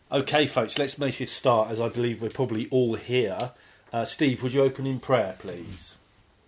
Okay, folks, let's make it start, as I believe we're probably all here. Steve, would you open in prayer, please?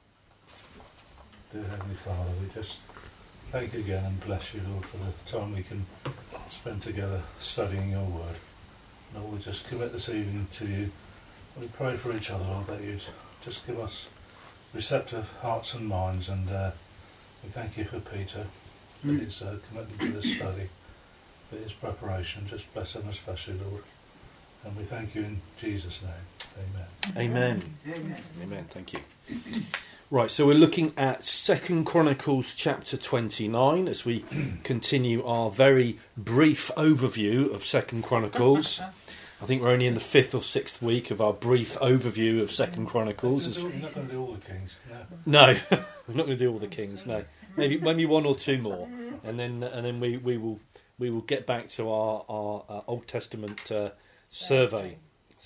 Dear Heavenly Father, we just thank you again and bless you, Lord, for the time we can spend together studying your word. Lord, we just commit this evening to you. We pray for each other, Lord, that you'd just give us receptive hearts and minds, and we thank you for Peter, for his commitment to this study, for his preparation. Just bless him especially, Lord. And we thank you in Jesus' name. Amen. Amen. Amen. Thank you. Right, so we're looking at 2 Chronicles chapter 29 as we continue our very brief overview of 2 Chronicles. I think we're only in the 5th or 6th week of our brief overview of 2 Chronicles. We're not going to do all the kings. No, we're not going to do all the kings. No, maybe one or two more, and then we will get back to our Old Testament survey.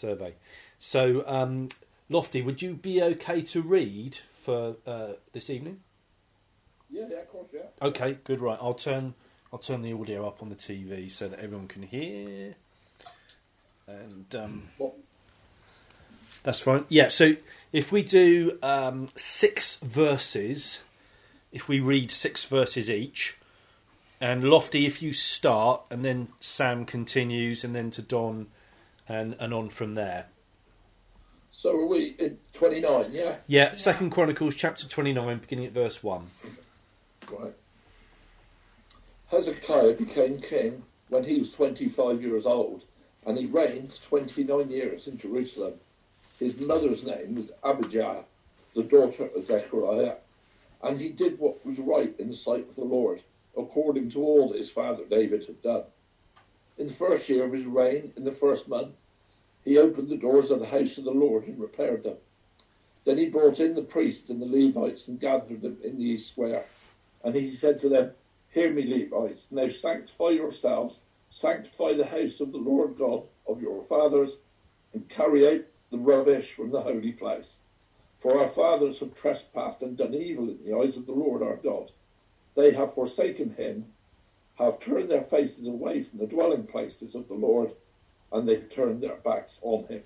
So, Lofty, would you be okay to read for this evening? Yeah, of course, yeah. Okay, good. Right, I'll turn the audio up on the TV so that everyone can hear. And that's fine. Yeah. So if we do 6 verses, if we read 6 verses each, and Lofty, if you start, and then Sam continues, and then to Don, and on from there. So are we in 29, yeah? Yeah, 2 Chronicles chapter 29, beginning at verse 1. Right. Hezekiah became king when he was 25 years old, and he reigned 29 years in Jerusalem. His mother's name was Abijah, the daughter of Zechariah, and he did what was right in the sight of the Lord, according to all that his father David had done. In the first year of his reign, in the first month, he opened the doors of the house of the Lord and repaired them. Then he brought in the priests and the Levites and gathered them in the east square. And he said to them, "Hear me, Levites, now sanctify yourselves, sanctify the house of the Lord God of your fathers, and carry out the rubbish from the holy place. For our fathers have trespassed and done evil in the eyes of the Lord our God. They have forsaken him, have turned their faces away from the dwelling places of the Lord, and they've turned their backs on him.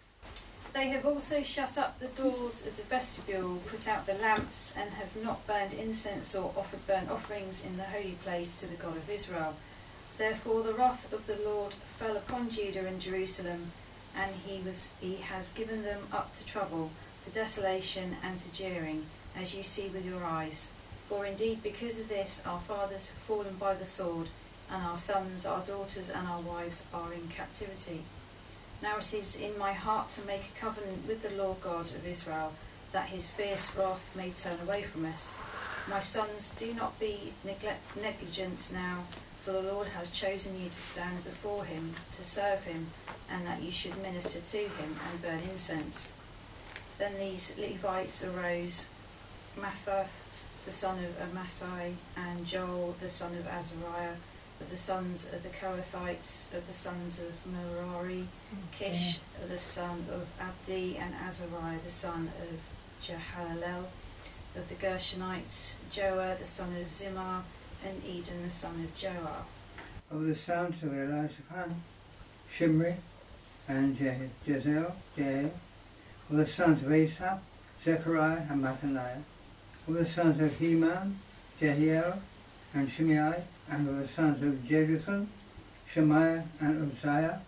They have also shut up the doors of the vestibule, put out the lamps, and have not burned incense or offered burnt offerings in the holy place to the God of Israel. Therefore the wrath of the Lord fell upon Judah and Jerusalem, and he has given them up to trouble, to desolation, and to jeering, as you see with your eyes. For indeed because of this our fathers have fallen by the sword, and our sons, our daughters, and our wives are in captivity. Now it is in my heart to make a covenant with the Lord God of Israel, that his fierce wrath may turn away from us. My sons, do not be negligent now, for the Lord has chosen you to stand before him, to serve him, and that you should minister to him and burn incense." Then these Levites arose, Mathath, the son of Amasai, and Joel, the son of Azariah, of the sons of the Kohathites, of the sons of Merari, Kish, the son of Abdi, and Azariah, the son of Jehalelel, of the Gershonites, Joah, the son of Zimah, and Eden, the son of Joah. Of the sons of Elishaphan, Shimri, and Jezel, Jael. Of the sons of Asaph, Zechariah and Mattaniah. Of the sons of Heman, Jehiel, and Shimei, and of the sons of Jeduthun, Shemaiah and Uzziah.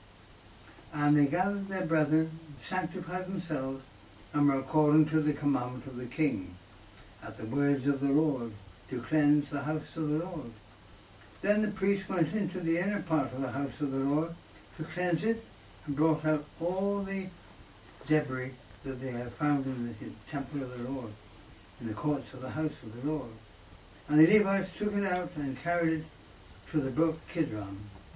And they gathered their brethren, sanctified themselves, and were according to the commandment of the king, at the words of the Lord, to cleanse the house of the Lord. Then the priests went into the inner part of the house of the Lord to cleanse it, and brought out all the debris that they had found in the temple of the Lord, in the courts of the house of the Lord. And the Levites took it out and carried it to the brook Kidron.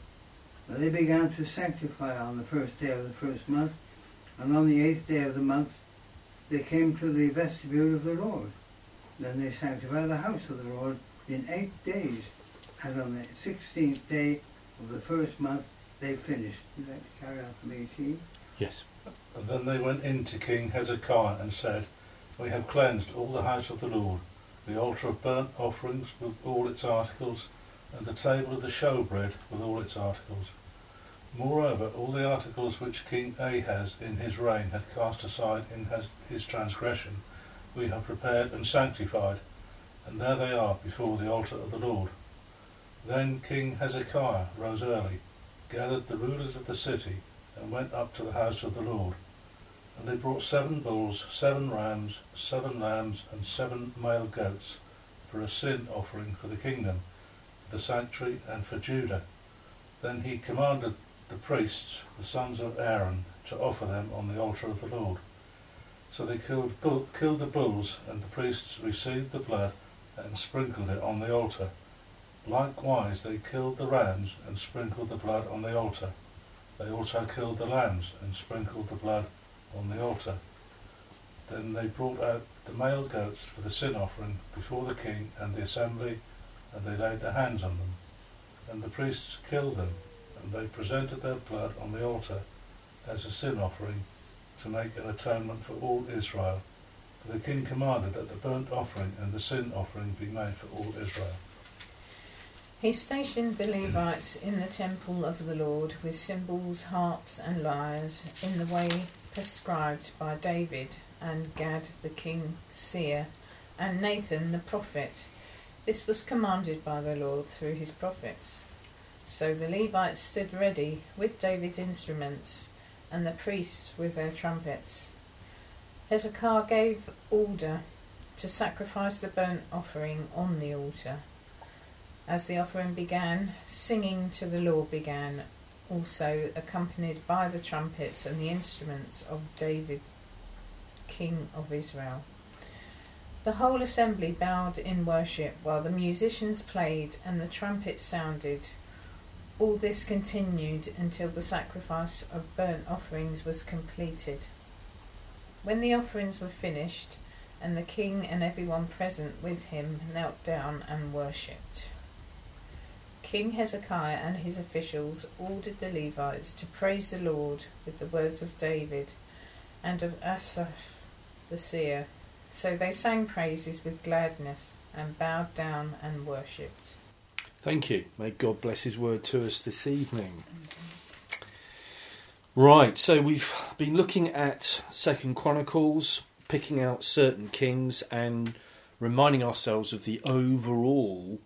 Now they began to sanctify on the first day of the first month, and on the 8th day of the month they came to the vestibule of the Lord. Then they sanctified the house of the Lord in 8 days, and on the 16th day of the first month they finished. Would you like to carry on from 18? Yes. And then they went in to King Hezekiah and said, "We have cleansed all the house of the Lord, the altar of burnt offerings with all its articles, and the table of the showbread with all its articles. Moreover, all the articles which King Ahaz in his reign had cast aside in his transgression, we have prepared and sanctified, and there they are before the altar of the Lord. Then King Hezekiah rose early, gathered the rulers of the city, and went up to the house of the Lord. And they brought 7 bulls, 7 rams, 7 lambs, and 7 male goats, for a sin offering for the kingdom, for the sanctuary, and for Judah. Then he commanded the priests, the sons of Aaron, to offer them on the altar of the Lord. So they killed the bulls, and the priests received the blood and sprinkled it on the altar. Likewise they killed the rams and sprinkled the blood on the altar. They also killed the lambs and sprinkled the blood on the altar. Then they brought out the male goats for the sin offering before the king and the assembly, and they laid their hands on them. And the priests killed them, and they presented their blood on the altar as a sin offering to make an atonement for all Israel. For the king commanded that the burnt offering and the sin offering be made for all Israel. He stationed the Levites in the temple of the Lord with cymbals, harps and lyres in the way prescribed by David and Gad the king's seer and Nathan the prophet. This was commanded by the Lord through his prophets. So the Levites stood ready with David's instruments and the priests with their trumpets. Hezekiah gave order to sacrifice the burnt offering on the altar. As the offering began, singing to the Lord began, also accompanied by the trumpets and the instruments of David, King of Israel. The whole assembly bowed in worship while the musicians played and the trumpets sounded. All this continued until the sacrifice of burnt offerings was completed. When the offerings were finished, and the king and everyone present with him knelt down and worshipped, King Hezekiah and his officials ordered the Levites to praise the Lord with the words of David and of Asaph the seer. So they sang praises with gladness and bowed down and worshipped. Thank you. May God bless his word to us this evening. Right, so we've been looking at 2 Chronicles, picking out certain kings and reminding ourselves of the overall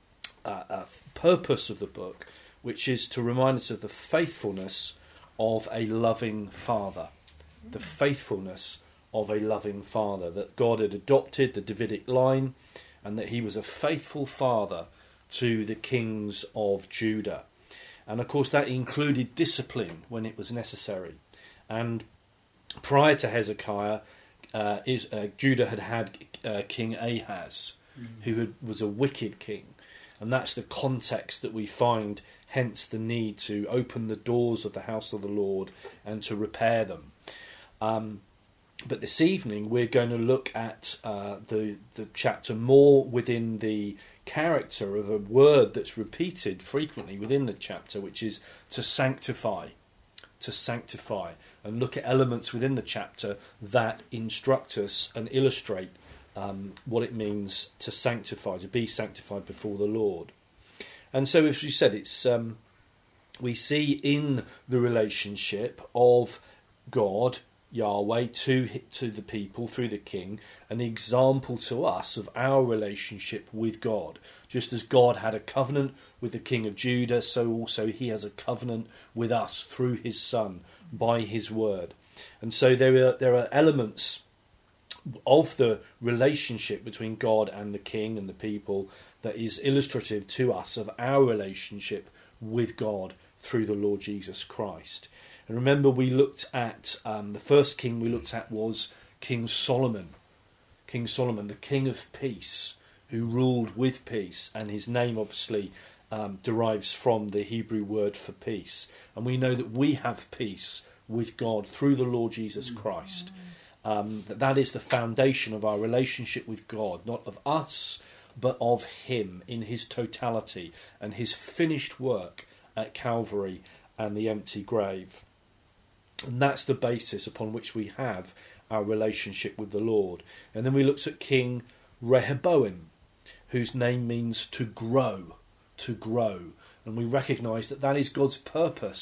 purpose of the book, which is to remind us of the faithfulness of a loving father. The faithfulness of a loving father, that God had adopted the Davidic line and that he was a faithful father to the kings of Judah. And of course that included discipline when it was necessary. And prior to Hezekiah, Judah had King Ahaz, who was a wicked king. And that's the context that we find, hence the need to open the doors of the house of the Lord and to repair them. But this evening we're going to look at the chapter more within the character of a word that's repeated frequently within the chapter, which is to sanctify. To sanctify, and look at elements within the chapter that instruct us and illustrate what it means to sanctify, to be sanctified before the Lord. And so, as we said, it's we see in the relationship of God, Yahweh, to the people through the king, an example to us of our relationship with God. Just as God had a covenant with the king of Judah, so also he has a covenant with us through his Son by his word. And so there are elements of the relationship between God and the king and the people that is illustrative to us of our relationship with God through the Lord Jesus Christ. And remember, we looked at the first king we looked at was King Solomon. King Solomon, the king of peace, who ruled with peace, and his name obviously derives from the Hebrew word for peace. And we know that we have peace with God through the Lord Jesus Christ. That is the foundation of our relationship with God, not of us, but of him in his totality and his finished work at Calvary and the empty grave. And that's the basis upon which we have our relationship with the Lord. And then we looked at King Rehoboam, whose name means to grow, to grow. And we recognise that that is God's purpose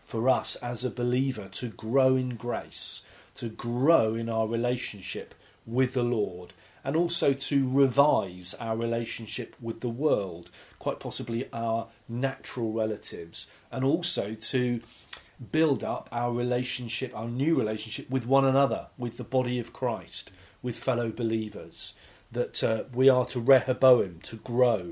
for us as a believer to grow in grace, to grow in our relationship with the Lord, and also to revise our relationship with the world, quite possibly our natural relatives, and also to build up our relationship, our new relationship with one another, with the body of Christ, with fellow believers, that we are to Rehoboam, to grow.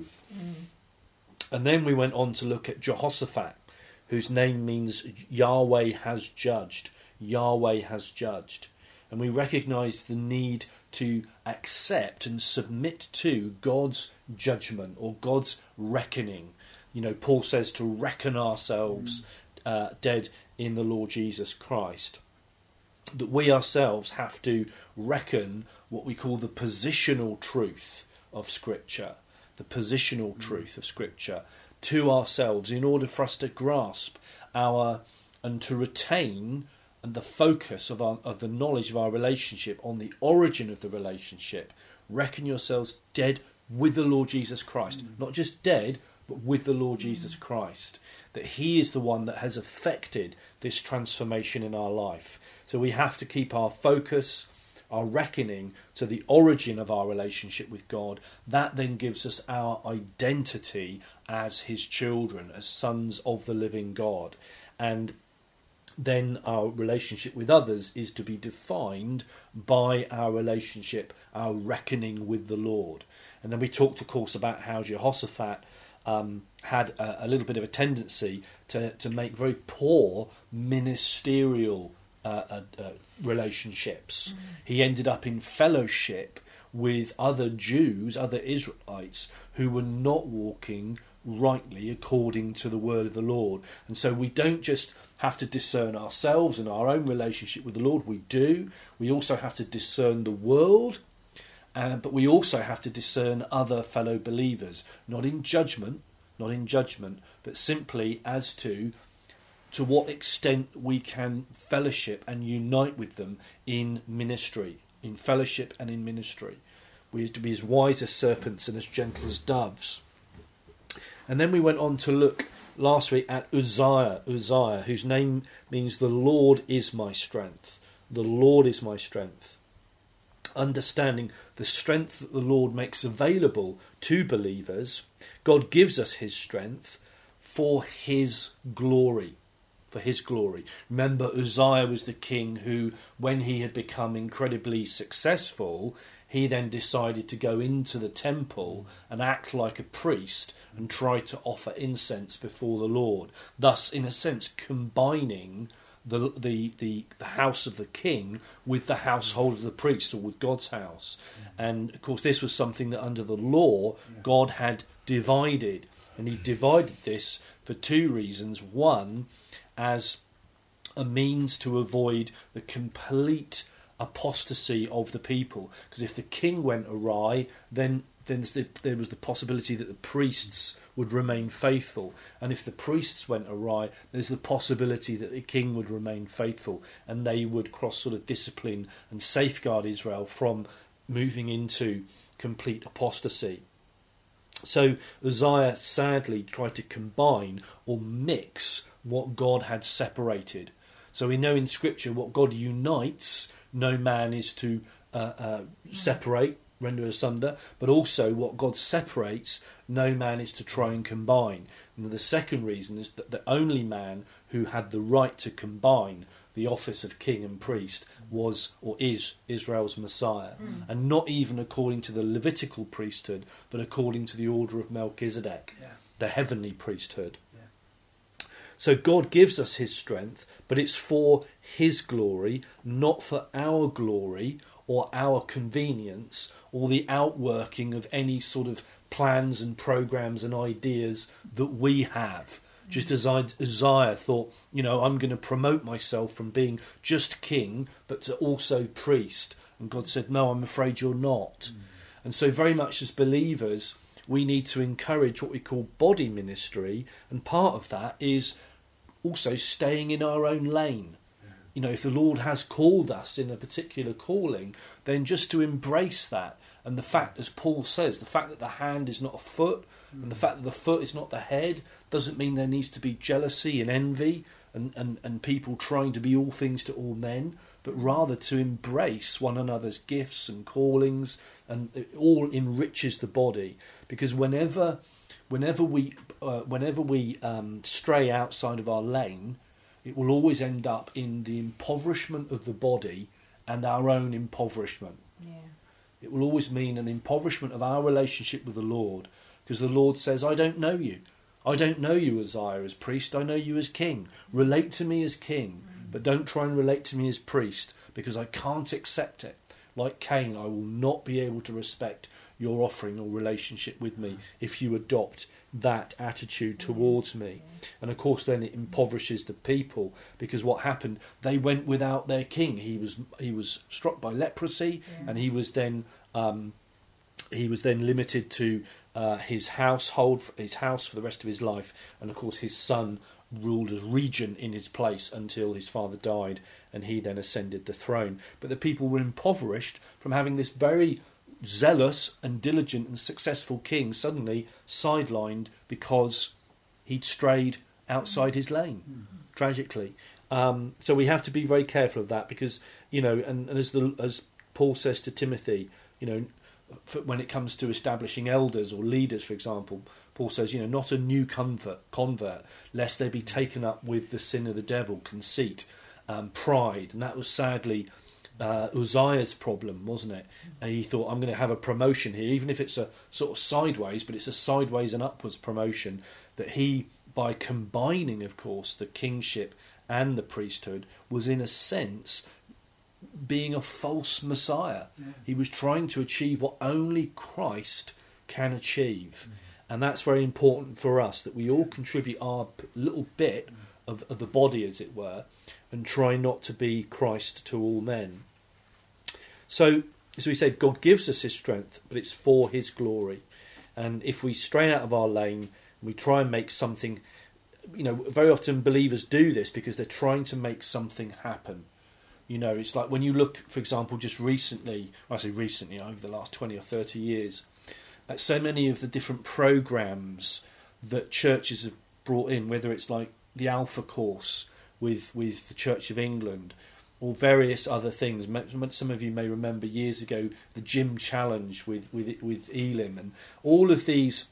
And then we went on to look at Jehoshaphat, whose name means Yahweh has judged. Yahweh has judged. And we recognise the need to accept and submit to God's judgment or God's reckoning. You know, Paul says to reckon ourselves dead in the Lord Jesus Christ. That we ourselves have to reckon what we call the positional truth of Scripture, the positional truth of Scripture to ourselves in order for us to grasp and to retain the focus of the knowledge of our relationship on the origin of the relationship. Reckon yourselves dead with the Lord Jesus Christ. Not just dead, but with the Lord Jesus Christ. That he is the one that has affected this transformation in our life. So we have to keep our focus, our reckoning to the origin of our relationship with God. That then gives us our identity as his children, as sons of the living God. And then our relationship with others is to be defined by our relationship, our reckoning with the Lord. And then we talked, of course, about how Jehoshaphat had a little bit of a tendency to make very poor ministerial relationships. He ended up in fellowship with other Jews, other Israelites, who were not walking rightly according to the word of the Lord. And so we don't just have to discern ourselves and our own relationship with the Lord. We do. We also have to discern the world, but we also have to discern other fellow believers, not in judgment, but simply as to what extent we can fellowship and unite with them in ministry, in fellowship and in ministry. We have to be as wise as serpents and as gentle as doves. And then we went on to look last week at Uzziah, whose name means the Lord is my strength. The Lord is my strength. Understanding the strength that the Lord makes available to believers, God gives us his strength for his glory. For his glory. Remember, Uzziah was the king who, when he had become incredibly successful, he then decided to go into the temple and act like a priest and try to offer incense before the Lord. Thus, in a sense, combining the house of the king with the household of the priest, or with God's house. And of course, this was something that under the law God had divided, and he divided this for two reasons. One, as a means to avoid the complete apostasy of the people, because if the king went awry, then there was the possibility that the priests would remain faithful, and if the priests went awry, there's the possibility that the king would remain faithful, and they would cross sort of discipline and safeguard Israel from moving into complete apostasy. So Uzziah sadly tried to combine or mix what God had separated. So we know in Scripture what God unites, no man is to separate, render asunder, but also what God separates, no man is to try and combine. And the second reason is that the only man who had the right to combine the office of king and priest was, or is, Israel's Messiah. And not even according to the Levitical priesthood, but according to the order of Melchizedek, the heavenly priesthood. So God gives us his strength, but it's for his glory, not for our glory or our convenience or the outworking of any sort of plans and programs and ideas that we have. Just as Uzziah thought, I'm going to promote myself from being just king, but to also priest. And God said, no, I'm afraid you're not. And so very much as believers, we need to encourage what we call body ministry, and part of that is also staying in our own lane. If the Lord has called us in a particular calling, then just to embrace that. And the fact, as Paul says, the fact that the hand is not a foot, and the fact that the foot is not the head, doesn't mean there needs to be jealousy and envy and people trying to be all things to all men, but rather to embrace one another's gifts and callings, and it all enriches the body. Because whenever we stray outside of our lane, it will always end up in the impoverishment of the body and our own impoverishment. Yeah. It will always mean an impoverishment of our relationship with the Lord, because the Lord says, I don't know you. I don't know you, Uzziah, as priest. I know you as king. Relate to me as king, but don't try and relate to me as priest, because I can't accept it. Like Cain, I will not be able to respect your offering or relationship with me if you adopt that attitude towards me. And of course then it impoverishes the people, because what happened, they went without their king. He was struck by leprosy, and he was then limited to his house for the rest of his life, and of course his son ruled as regent in his place until his father died, and he then ascended the throne. But the people were impoverished from having this very zealous and diligent and successful king suddenly sidelined because he'd strayed outside his lane, tragically. So we have to be very careful of that, because, you know, and as Paul says to Timothy, you know, when it comes to establishing elders or leaders, for example, Paul says, you know, not a new convert, lest they be taken up with the sin of the devil, conceit, pride. And that was sadly Uzziah's problem, wasn't it? And he thought, I'm going to have a promotion here, even if it's a sort of sideways, but it's a sideways and upwards promotion, that he, by combining, of course, the kingship and the priesthood, was in a sense being a false Messiah. Yeah. He was trying to achieve what only Christ can achieve. And that's very important for us, that we all contribute our little bit of the body, as it were, and try not to be Christ to all men. So, as we said, God gives us his strength, but it's for his glory. And if we stray out of our lane, we try and make something, you know, very often believers do this because they're trying to make something happen. You know, it's like when you look, for example, just recently, I say recently, over the last 20 or 30 years, at so many of the different programs that churches have brought in, whether it's like the Alpha course with the Church of England, or various other things. Some of you may remember years ago the Gym Challenge with Elim, and all of these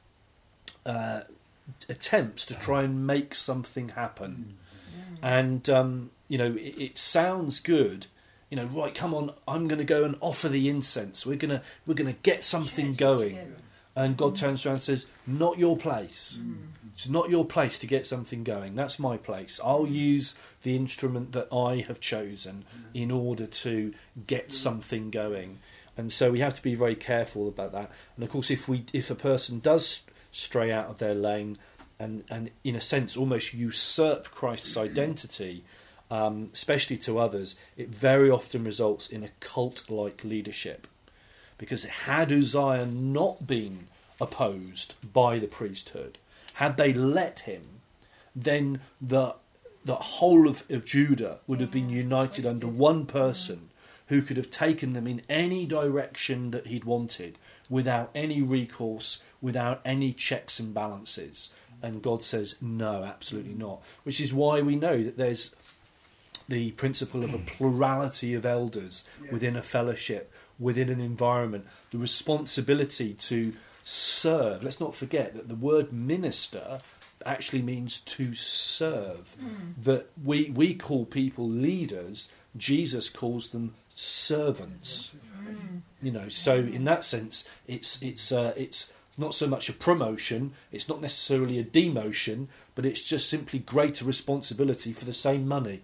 attempts to try and make something happen. And you know, it sounds good. You know, right? Come on, I'm going to go and offer the incense. We're gonna get something going. And God turns around and says, "Not your place. It's not your place to get something going. That's my place. I'll use the instrument that I have chosen in order to get something going." And so we have to be very careful about that. And of course, if a person does stray out of their lane and in a sense almost usurp Christ's identity, especially to others, it very often results in a cult-like leadership. Because had Uzziah not been opposed by the priesthood, had they let him, then the whole of Judah would have been united under one person who could have taken them in any direction that he'd wanted, without any recourse, without any checks and balances. And God says, no, absolutely not. Which is why we know that there's the principle of a plurality of elders within a fellowship, within an environment, the responsibility to serve. Let's not forget that the word minister actually means to serve. That we call people leaders, Jesus calls them servants. You know, so in that sense, it's not so much a promotion, it's not necessarily a demotion, but it's just simply greater responsibility for the same money.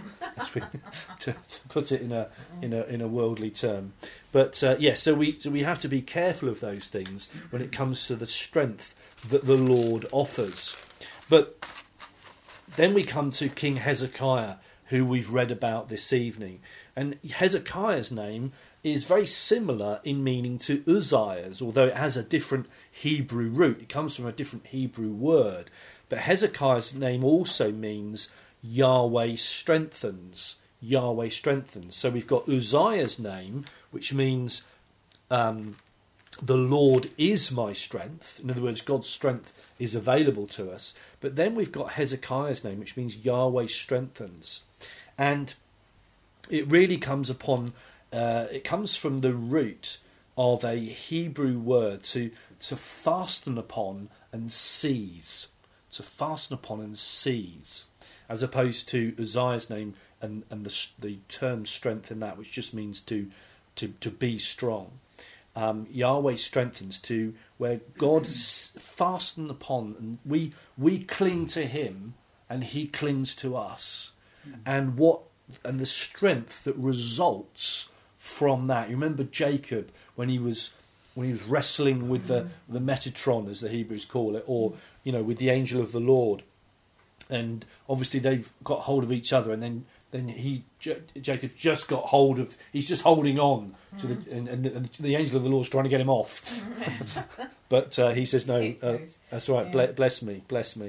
to put it in a worldly term. But so we have to be careful of those things when it comes to the strength that the Lord offers. But then we come to King Hezekiah, who we've read about this evening. And Hezekiah's name is very similar in meaning to Uzziah's, although it has a different Hebrew root. It comes from a different Hebrew word. But Hezekiah's name also means Yahweh strengthens. Yahweh strengthens. So we've got Uzziah's name, which means the Lord is my strength. In other words, God's strength is available to us. But then we've got Hezekiah's name, which means Yahweh strengthens. And it really comes upon, it comes from the root of a Hebrew word to fasten upon and seize. To fasten upon and seize. As opposed to Uzziah's name and the term strength in that, which just means to be strong. Yahweh strengthens, to where God's fastened upon, and we cling to Him, and He clings to us, and the strength that results from that. You remember Jacob when he was wrestling with the Metatron, as the Hebrews call it, or with the angel of the Lord, and obviously they've got hold of each other, and then Jacob just got hold of. He's just holding on to and the angel of the Lord's trying to get him off, but he says no. That's right. Yeah. Bless me.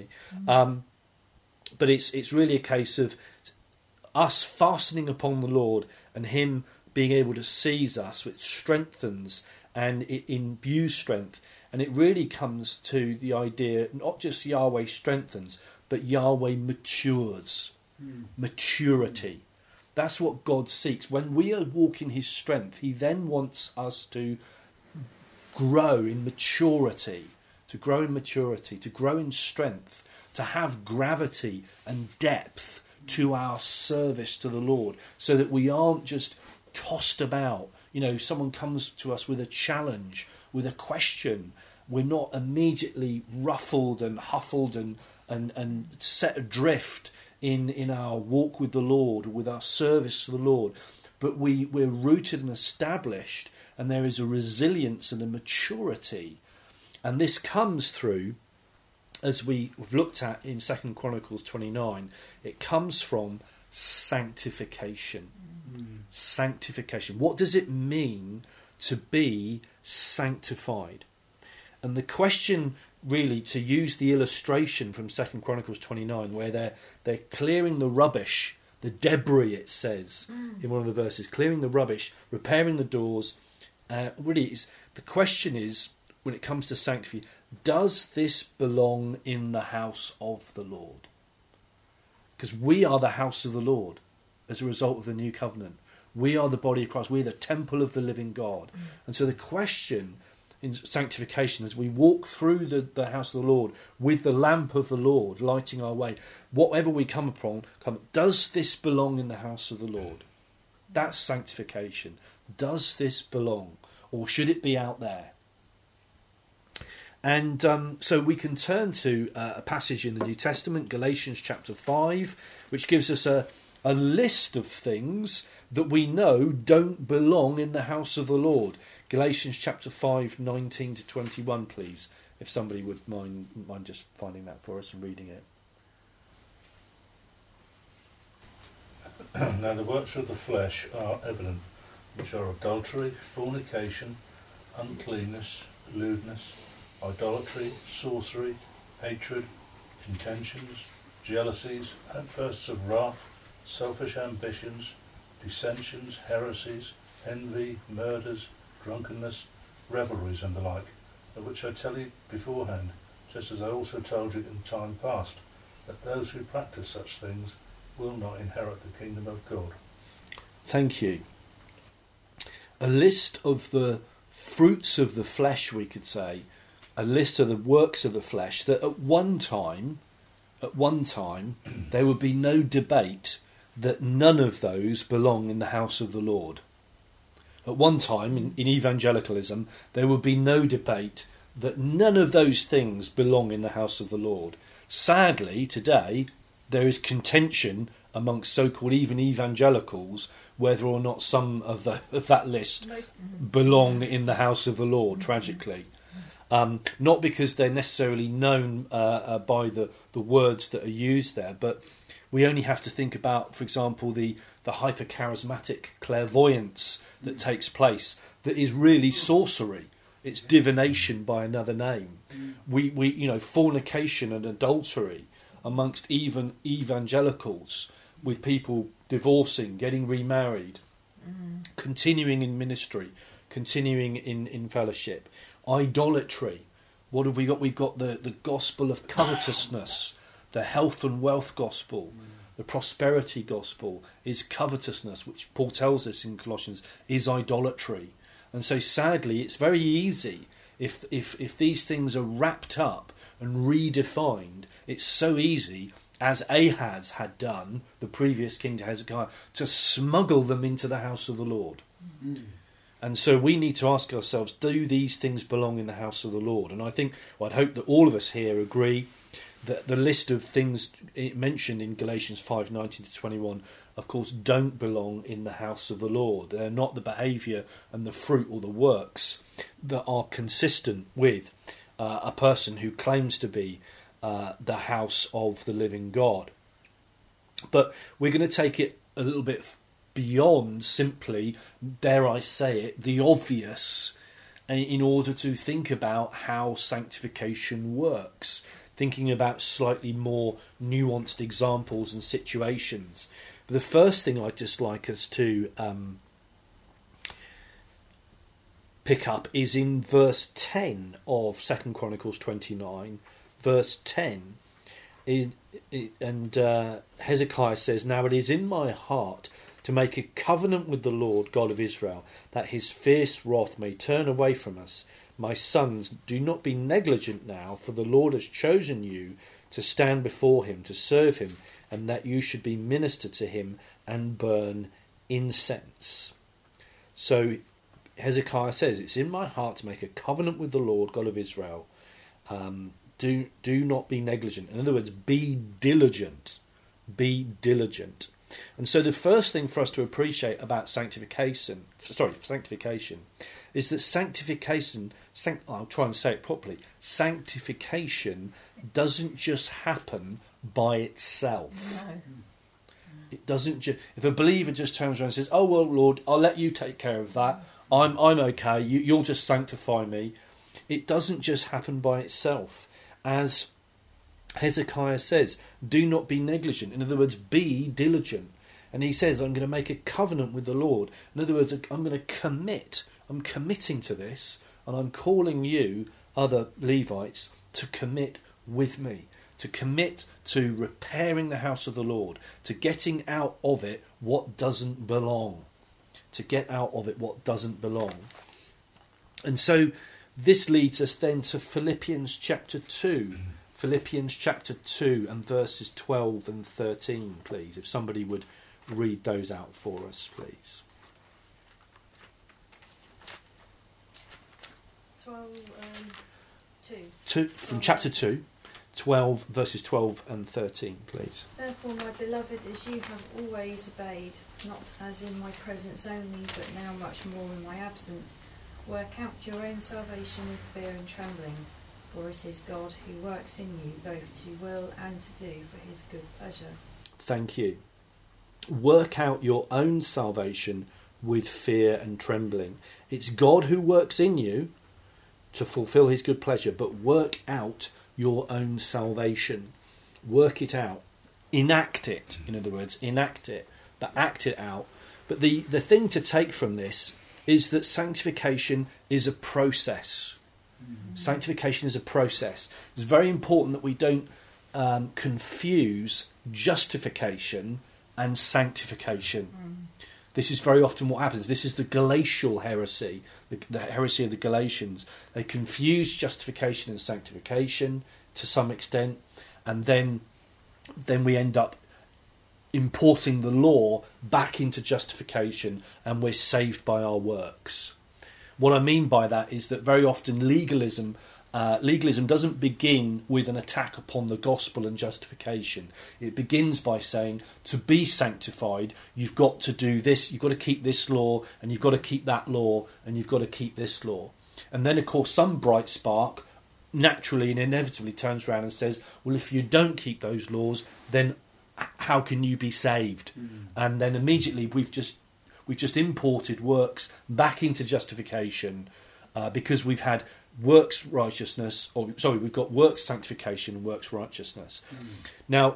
But it's really a case of us fastening upon the Lord and Him being able to seize us, which strengthens and it imbues strength, and it really comes to the idea not just Yahweh strengthens, but Yahweh matures. Maturity. That's what God seeks. When we are walking His strength, He then wants us to grow in maturity, to grow in strength, to have gravity and depth to our service to the Lord, so that we aren't just tossed about. Someone comes to us with a challenge, with a question, we're not immediately ruffled and huffled and set adrift in our walk with the Lord, with our service to the Lord, but we're rooted and established, and there is a resilience and a maturity, and this comes through, as we've looked at in 2 Chronicles 29, it comes from sanctification. Sanctification. What does it mean to be sanctified? And the question, really, to use the illustration from 2 Chronicles 29, where they're clearing the rubbish, the debris, it says in one of the verses, clearing the rubbish, repairing the doors. The question is, when it comes to sanctity, does this belong in the house of the Lord? Because we are the house of the Lord as a result of the new covenant. We are the body of Christ. We're the temple of the living God. And so the question in sanctification, as we walk through the house of the Lord with the lamp of the Lord lighting our way, whatever we come upon, does this belong in the house of the Lord? That's sanctification. Does this belong, or should it be out there? And so we can turn to a passage in the New Testament, Galatians chapter 5, which gives us a list of things that we know don't belong in the house of the Lord. Galatians chapter 5, 19 to 21, please, if somebody would mind just finding that for us and reading it. Now the works of the flesh are evident, which are adultery, fornication, uncleanness, lewdness, idolatry, sorcery, hatred, contentions, jealousies, outbursts of wrath, selfish ambitions, dissensions, heresies, envy, murders, drunkenness, revelries, and the like, of which I tell you beforehand, just as I also told you in time past, that those who practice such things will not inherit the kingdom of God. Thank you. A list of the fruits of the flesh, we could say, a list of the works of the flesh, that at one time, there would be no debate that none of those belong in the house of the Lord. At one time, in evangelicalism, there would be no debate that none of those things belong in the house of the Lord. Sadly, today, there is contention amongst so-called even evangelicals whether or not some of that list belong in the house of the Lord, tragically. Not because they're necessarily known by the words that are used there, but we only have to think about, for example, the hyper-charismatic clairvoyance that takes place, that is really sorcery. It's divination by another name. We fornication and adultery amongst even evangelicals, with people divorcing, getting remarried, continuing in ministry, continuing in fellowship. Idolatry. What have we got? We've got the gospel of covetousness, the health and wealth gospel, the prosperity gospel is covetousness, which Paul tells us in Colossians is idolatry. And so sadly, it's very easy if these things are wrapped up and redefined, it's so easy, as Ahaz had done, the previous king to Hezekiah, to smuggle them into the house of the Lord. Mm. And so we need to ask ourselves, do these things belong in the house of the Lord? And I think, well, I'd hope that all of us here agree that the list of things mentioned in Galatians 5:19-21, of course, don't belong in the house of the Lord. They're not the behaviour and the fruit or the works that are consistent with a person who claims to be the house of the living God. But we're going to take it a little bit beyond simply, dare I say it, the obvious, in order to think about how sanctification works, thinking about slightly more nuanced examples and situations. But the first thing I'd just like us to pick up is in verse 10 of 2 Chronicles 29. Verse 10, Hezekiah says, "Now it is in my heart to make a covenant with the Lord God of Israel, that his fierce wrath may turn away from us. My sons, do not be negligent now, for the Lord has chosen you to stand before him, to serve him, and that you should be minister to him and burn incense." So Hezekiah says, it's in my heart to make a covenant with the Lord God of Israel. Do not be negligent. In other words, be diligent. Be diligent. And so the first thing for us to appreciate about sanctification is that sanctification, I'll try and say it properly, sanctification doesn't just happen by itself. No. It doesn't if a believer just turns around and says, "Oh well, Lord, I'll let you take care of that. I'm okay. You'll just sanctify me." It doesn't just happen by itself. As Hezekiah says, do not be negligent. In other words, be diligent. And he says, I'm going to make a covenant with the Lord. In other words, I'm going to commit. I'm committing to this, and I'm calling you, other Levites, to commit with me, to commit to repairing the house of the Lord, to getting out of it what doesn't belong, to get out of it what doesn't belong. And so this leads us then to Philippians chapter 2. Philippians chapter 2 and verses 12 and 13, please. If somebody would read those out for us, please. 2. From chapter 2, 12, verses 12 and 13, please. "Therefore, my beloved, as you have always obeyed, not as in my presence only, but now much more in my absence, work out your own salvation with fear and trembling, for it is God who works in you both to will and to do for his good pleasure." Thank you. Work out your own salvation with fear and trembling. It's God who works in you to fulfill his good pleasure, but work out your own salvation. Work it out. Enact it, in other words, enact it, but act it out. But the thing to take from this is that sanctification is a process. Mm-hmm. Sanctification is a process. It's very important that we don't confuse justification and sanctification. This is very often what happens. This is the Galatial heresy, the heresy of the Galatians. They confuse justification and sanctification to some extent, and then we end up importing the law back into justification, and we're saved by our works. What I mean by that is that very often legalism doesn't begin with an attack upon the gospel and justification. It begins by saying, to be sanctified, you've got to do this, you've got to keep this law, and you've got to keep that law, and you've got to keep this law. And then, of course, some bright spark naturally and inevitably turns around and says, well, if you don't keep those laws, then how can you be saved? And then immediately we've just imported works back into justification because we've had we've got works sanctification and works righteousness. Now,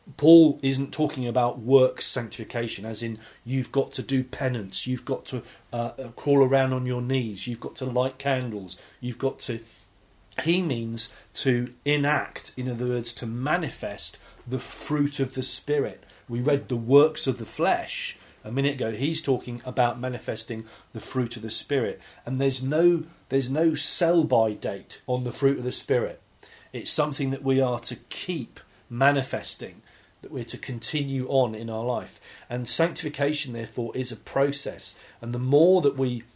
Paul isn't talking about works sanctification, as in you've got to do penance, you've got to crawl around on your knees, you've got to light candles, you've got to... He means to enact, in other words, to manifest the fruit of the Spirit. We read the works of the flesh a minute ago. He's talking about manifesting the fruit of the Spirit. And there's no sell-by date on the fruit of the Spirit. It's something that we are to keep manifesting, that we're to continue on in our life. And sanctification, therefore, is a process. And the more that we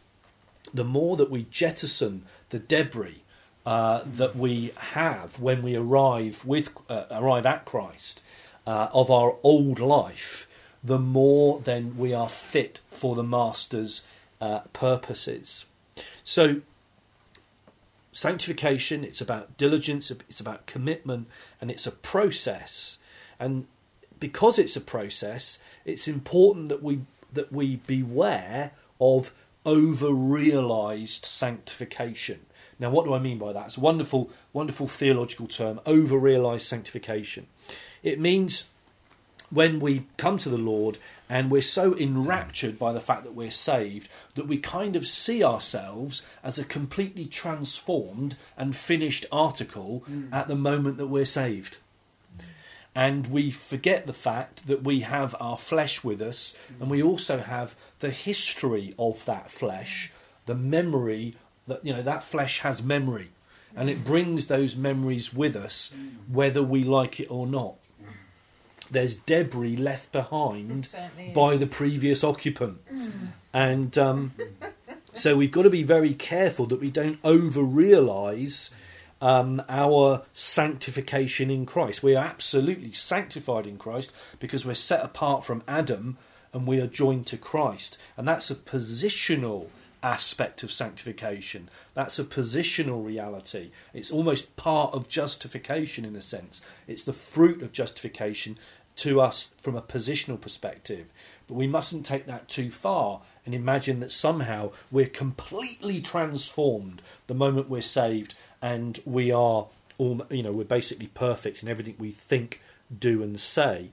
jettison the debris that we have when we arrive at Christ of our old life, the more then we are fit for the Master's purposes. So sanctification, it's about diligence, it's about commitment, and it's a process. And because it's a process, it's important that we beware of over-realised sanctification. Now, what do I mean by that? It's a wonderful, wonderful theological term, over-realised sanctification. It means when we come to the Lord and we're so enraptured by the fact that we're saved that we kind of see ourselves as a completely transformed and finished article at the moment that we're saved. And we forget the fact that we have our flesh with us, and we also have the history of that flesh, the memory that, that flesh has memory, and it brings those memories with us whether we like it or not. There's debris left behind by the previous occupant. And so we've got to be very careful that we don't over-realise our sanctification in Christ. We are absolutely sanctified in Christ because we're set apart from Adam and we are joined to Christ. And that's a positional aspect of sanctification. That's a positional reality. It's almost part of justification in a sense. It's the fruit of justification to us from a positional perspective. But we mustn't take that too far and imagine that somehow we're completely transformed the moment we're saved and we are all, we're basically perfect in everything we think, do and say.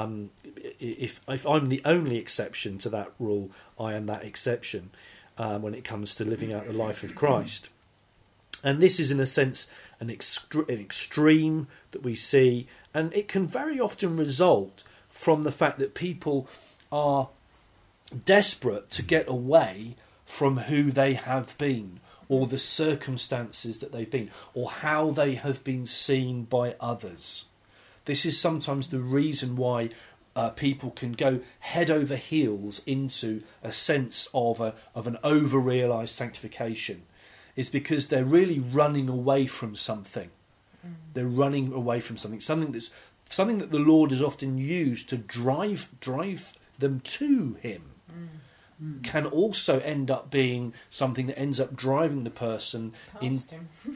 If I'm the only exception to that rule, I am that exception when it comes to living out the life of Christ. And this is, in a sense, an extreme that we see, and it can very often result from the fact that people are desperate to get away from who they have been, or the circumstances that they've been, or how they have been seen by others. This is sometimes the reason why people can go head over heels into a sense of an over-realised sanctification, is because they're really running away from something. They're running away from something that the Lord has often used to drive them to Him. Can also end up being something that ends up driving the person past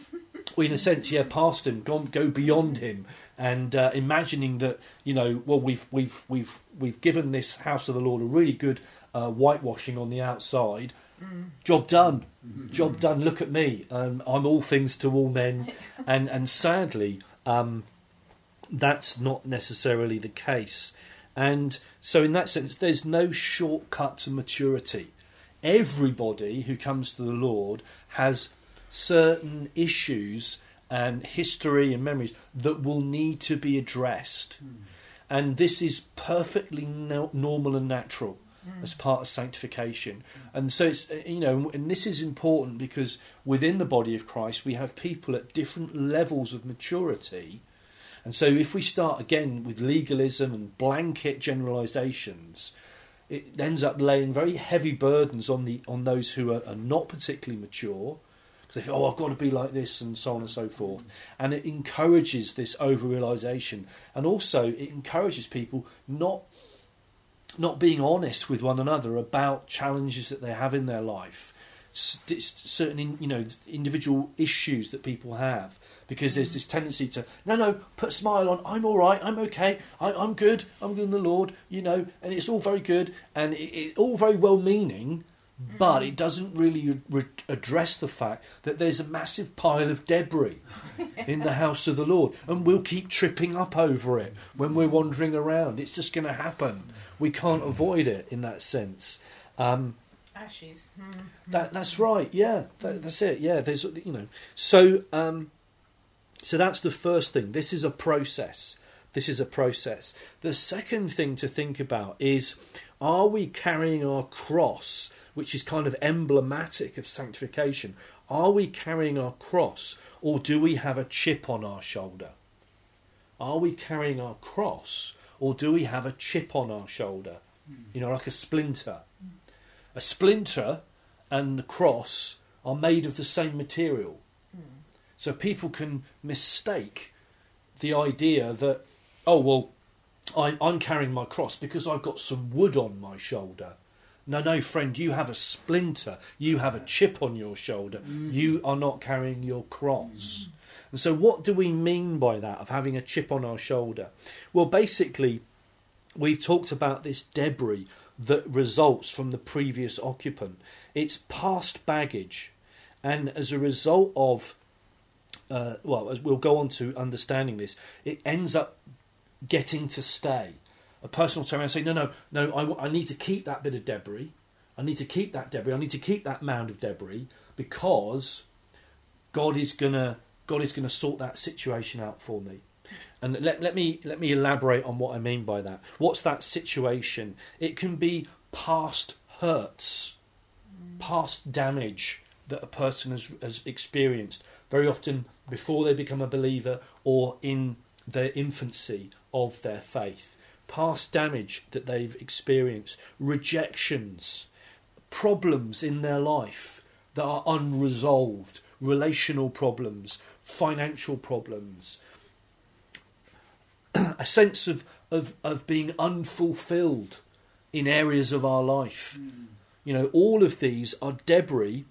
him, go beyond him, and imagining that we've given this house of the Lord a really good whitewashing on the outside. Job done. Look at me. I'm all things to all men, and sadly, that's not necessarily the case. And so in that sense, there's no shortcut to maturity. Everybody who comes to the Lord has certain issues and history and memories that will need to be addressed. And this is perfectly normal and natural as part of sanctification. And so it's, and this is important because within the body of Christ, we have people at different levels of maturity. And so if we start again with legalism and blanket generalisations, it ends up laying very heavy burdens on those who are not particularly mature, because they feel, I've got to be like this, and so on and so forth. And it encourages this over-realisation. And also it encourages people not being honest with one another about challenges that they have in their life, certain individual issues that people have. Because there's this tendency to, no, put a smile on, I'm all right, I'm okay, I'm good in the Lord, and it's all very good, and it's all very well-meaning, but it doesn't really address the fact that there's a massive pile of debris in the house of the Lord, and we'll keep tripping up over it when we're wandering around. It's just going to happen. We can't avoid it in that sense. Ashes. That's right. Yeah, that's it. Yeah, there's So that's the first thing. This is a process. The second thing to think about is: are we carrying our cross, which is kind of emblematic of sanctification? Are we carrying our cross, or do we have a chip on our shoulder? Are we carrying our cross, or do we have a chip on our shoulder? Like a splinter. A splinter and the cross are made of the same material. So people can mistake the idea that, I'm carrying my cross because I've got some wood on my shoulder. No, friend, you have a splinter. You have a chip on your shoulder. You are not carrying your cross. And so what do we mean by that, of having a chip on our shoulder? Well, basically, we've talked about this debris that results from the previous occupant. It's past baggage. And as a result of, as we'll go on to understanding this, it ends up getting to stay. A person will turn around and say, no, I need to keep that bit of debris. I need to keep that debris. I need to keep that mound of debris because God is gonna sort that situation out for me. And let me elaborate on what I mean by that. What's that situation? It can be past hurts, past damage that a person has experienced, very often before they become a believer or in their infancy of their faith. Past damage that they've experienced, rejections, problems in their life that are unresolved, relational problems, financial problems, a sense of being unfulfilled in areas of our life. All of these are debris,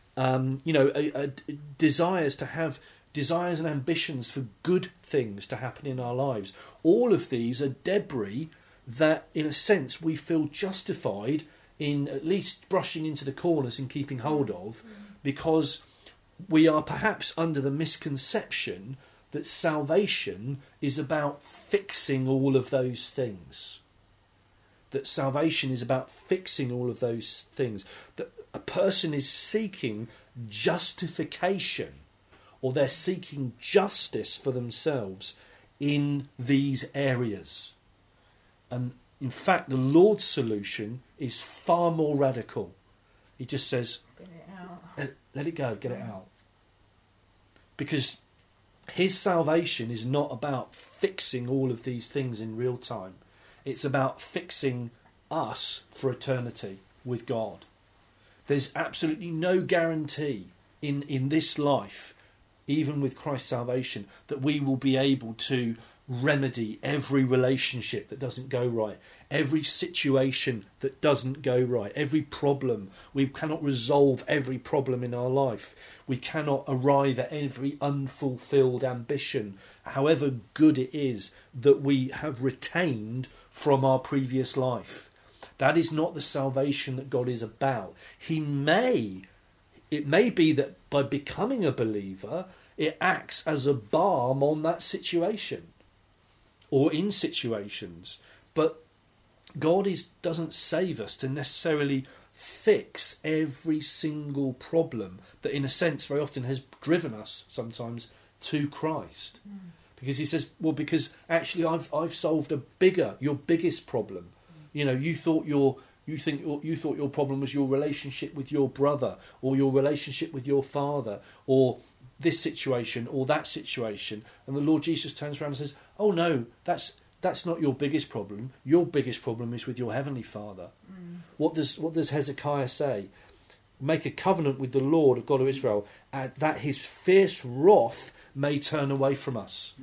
desires and ambitions for good things to happen in our lives. All of these are debris that, in a sense, we feel justified in at least brushing into the corners and keeping hold of, because we are perhaps under the misconception that salvation is about fixing all of those things. That salvation is about fixing all of those things. That a person is seeking justification, or they're seeking justice for themselves in these areas. And in fact, the Lord's solution is far more radical. He just says, get it out. Let it go, get it out. Because his salvation is not about fixing all of these things in real time. It's about fixing us for eternity with God. There's absolutely no guarantee in this life, even with Christ's salvation, that we will be able to remedy every relationship that doesn't go right, every situation that doesn't go right, every problem. We cannot resolve every problem in our life. We cannot arrive at every unfulfilled ambition, however good it is, that we have retained from our previous life. That is not the salvation that God is about. It may be that by becoming a believer, it acts as a balm on that situation, or in situations. But God doesn't save us to necessarily fix every single problem that, in a sense, very often has driven us sometimes to Christ. Because he says, because actually I've solved your biggest problem. You thought your problem was your relationship with your brother, or your relationship with your father, or this situation or that situation, and the Lord Jesus turns around and says, oh no, that's not your biggest problem. Your biggest problem is with your heavenly Father. What does Hezekiah say? Make a covenant with the Lord, God of Israel, that his fierce wrath may turn away from us.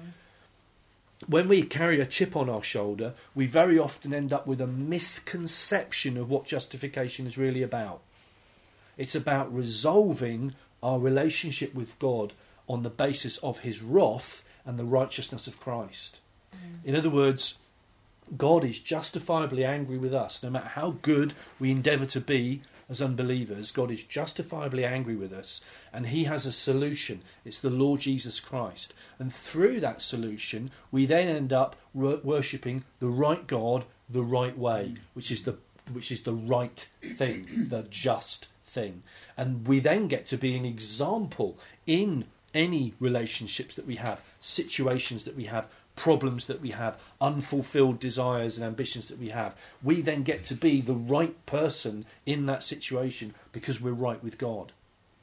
When we carry a chip on our shoulder, we very often end up with a misconception of what justification is really about. It's about resolving our relationship with God on the basis of his wrath and the righteousness of Christ. In other words, God is justifiably angry with us, no matter how good we endeavour to be as unbelievers, God is justifiably angry with us, and he has a solution. It's the Lord Jesus Christ. And through that solution, we then end up worshipping the right God the right way, which is the right thing, the just thing. And we then get to be an example in any relationships that we have, situations that we have, problems that we have, unfulfilled desires and ambitions that we have. We then get to be the right person in that situation because we're right with God.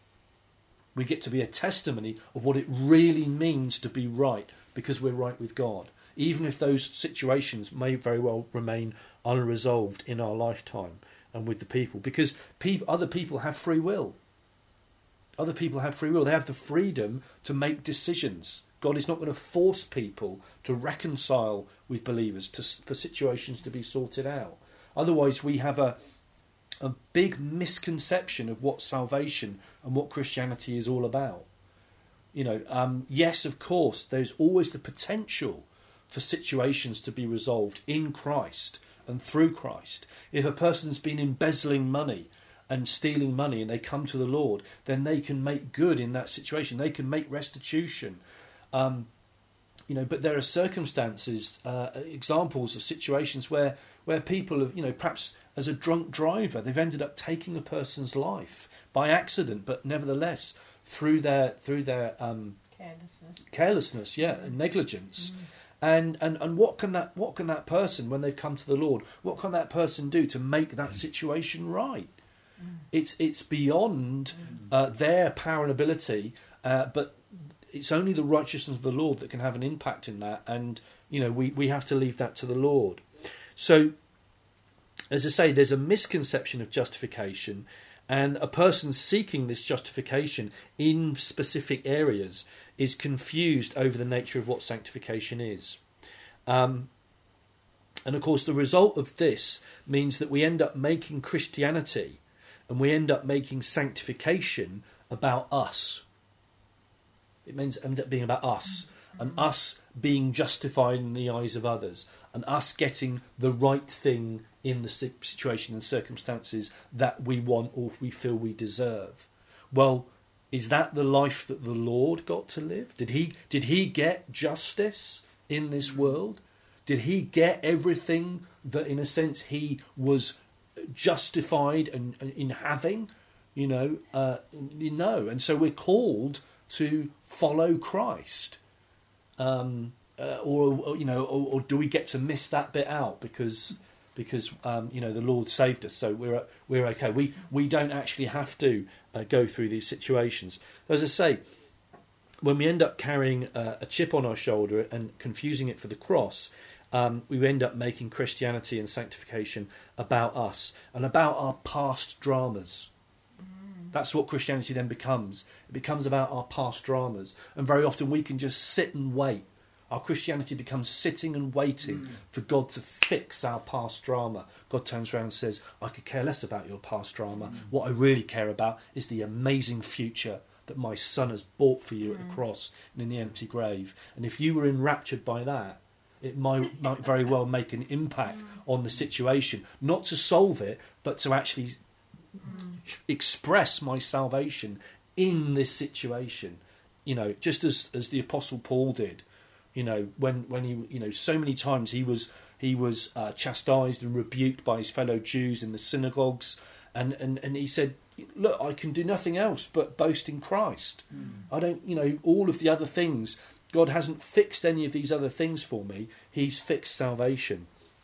We get to be a testimony of what it really means to be right because we're right with God, even if those situations may very well remain unresolved in our lifetime and with the people, because other people have free will. Other people have free will. They have the freedom to make decisions. God is not going to force people to reconcile with believers for situations to be sorted out. Otherwise, we have a big misconception of what salvation and what Christianity is all about. Yes, of course, there's always the potential for situations to be resolved in Christ and through Christ. If a person's been embezzling money and stealing money and they come to the Lord, then they can make good in that situation. They can make restitution. But there are circumstances, examples of situations where people have, perhaps as a drunk driver, they've ended up taking a person's life by accident, but nevertheless through their carelessness, and negligence. And what can that person, when they've come to the Lord, what can that person do to make that situation right? It's beyond their power and ability, but it's only the righteousness of the Lord that can have an impact in that, and we have to leave that to the Lord. So, as I say, there's a misconception of justification, and a person seeking this justification in specific areas is confused over the nature of what sanctification is. And of course, the result of this means that we end up making Christianity and we end up making sanctification about us. It ends up being about us, and us being justified in the eyes of others, and us getting the right thing in the situation and circumstances that we want or we feel we deserve. Well, is that the life that the Lord got to live? Did he get justice in this world? Did he get everything that, in a sense, he was justified in having? No. And so we're called to follow Christ, or do we get to miss that bit out because the Lord saved us, so we're okay. We don't actually have to go through these situations. As I say, when we end up carrying a chip on our shoulder and confusing it for the cross, we end up making Christianity and sanctification about us and about our past dramas. That's what Christianity then becomes. It becomes about our past dramas. And very often we can just sit and wait. Our Christianity becomes sitting and waiting for God to fix our past drama. God turns around and says, I could care less about your past drama. What I really care about is the amazing future that my Son has bought for you at the cross and in the empty grave. And if you were enraptured by that, it might very well make an impact on the situation. Not to solve it, but to actually express my salvation in this situation, just as the Apostle Paul did, when he, so many times he was chastised and rebuked by his fellow Jews in the synagogues, and he said, look, I can do nothing else but boast in Christ. I don't, all of the other things, God hasn't fixed any of these other things for me. He's fixed salvation.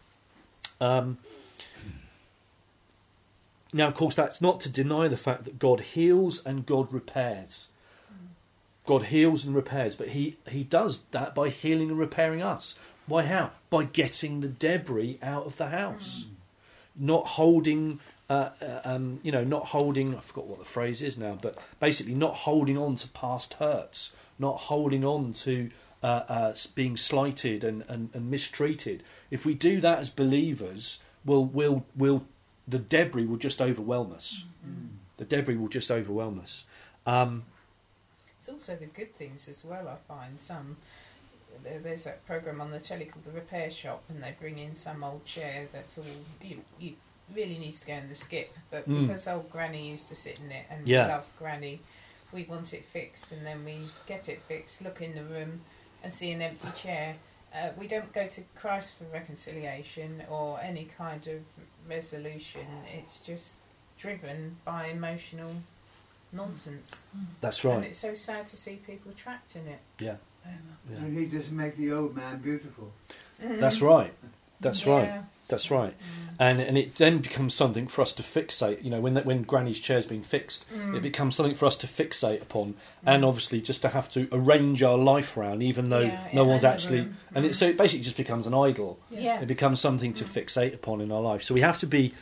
Now, of course, that's not to deny the fact that God heals and God repairs. God heals and repairs, but he does that by healing and repairing us. By how? By getting the debris out of the house. Not holding, not holding, I forgot what the phrase is now, but basically not holding on to past hurts, not holding on to being slighted and mistreated. If we do that as believers, the debris will just overwhelm us. The debris will just overwhelm us. It's also the good things as well, I find. There's that programme on the telly called The Repair Shop, and they bring in some old chair that's all... You really needs to go in the skip, but Mm. because old Granny used to sit in it and Yeah. love Granny, we want it fixed, and then we get it fixed, look in the room and see an empty chair. We don't go to Christ for reconciliation or any kind of resolution. It's just driven by emotional nonsense. That's And right. it's so sad to see people trapped in it. Yeah. And he doesn't make the old man beautiful. That's right. That's right. Yeah. That's right. Mm. And it then becomes something for us to fixate. You know, when Granny's chair's been fixed, Mm. it becomes something for us to fixate upon, and obviously just to have to arrange our life around, even though Yeah, no in one's the actually. room. And so it basically just becomes an idol. Yeah. It becomes something to fixate upon in our life. So we have to be,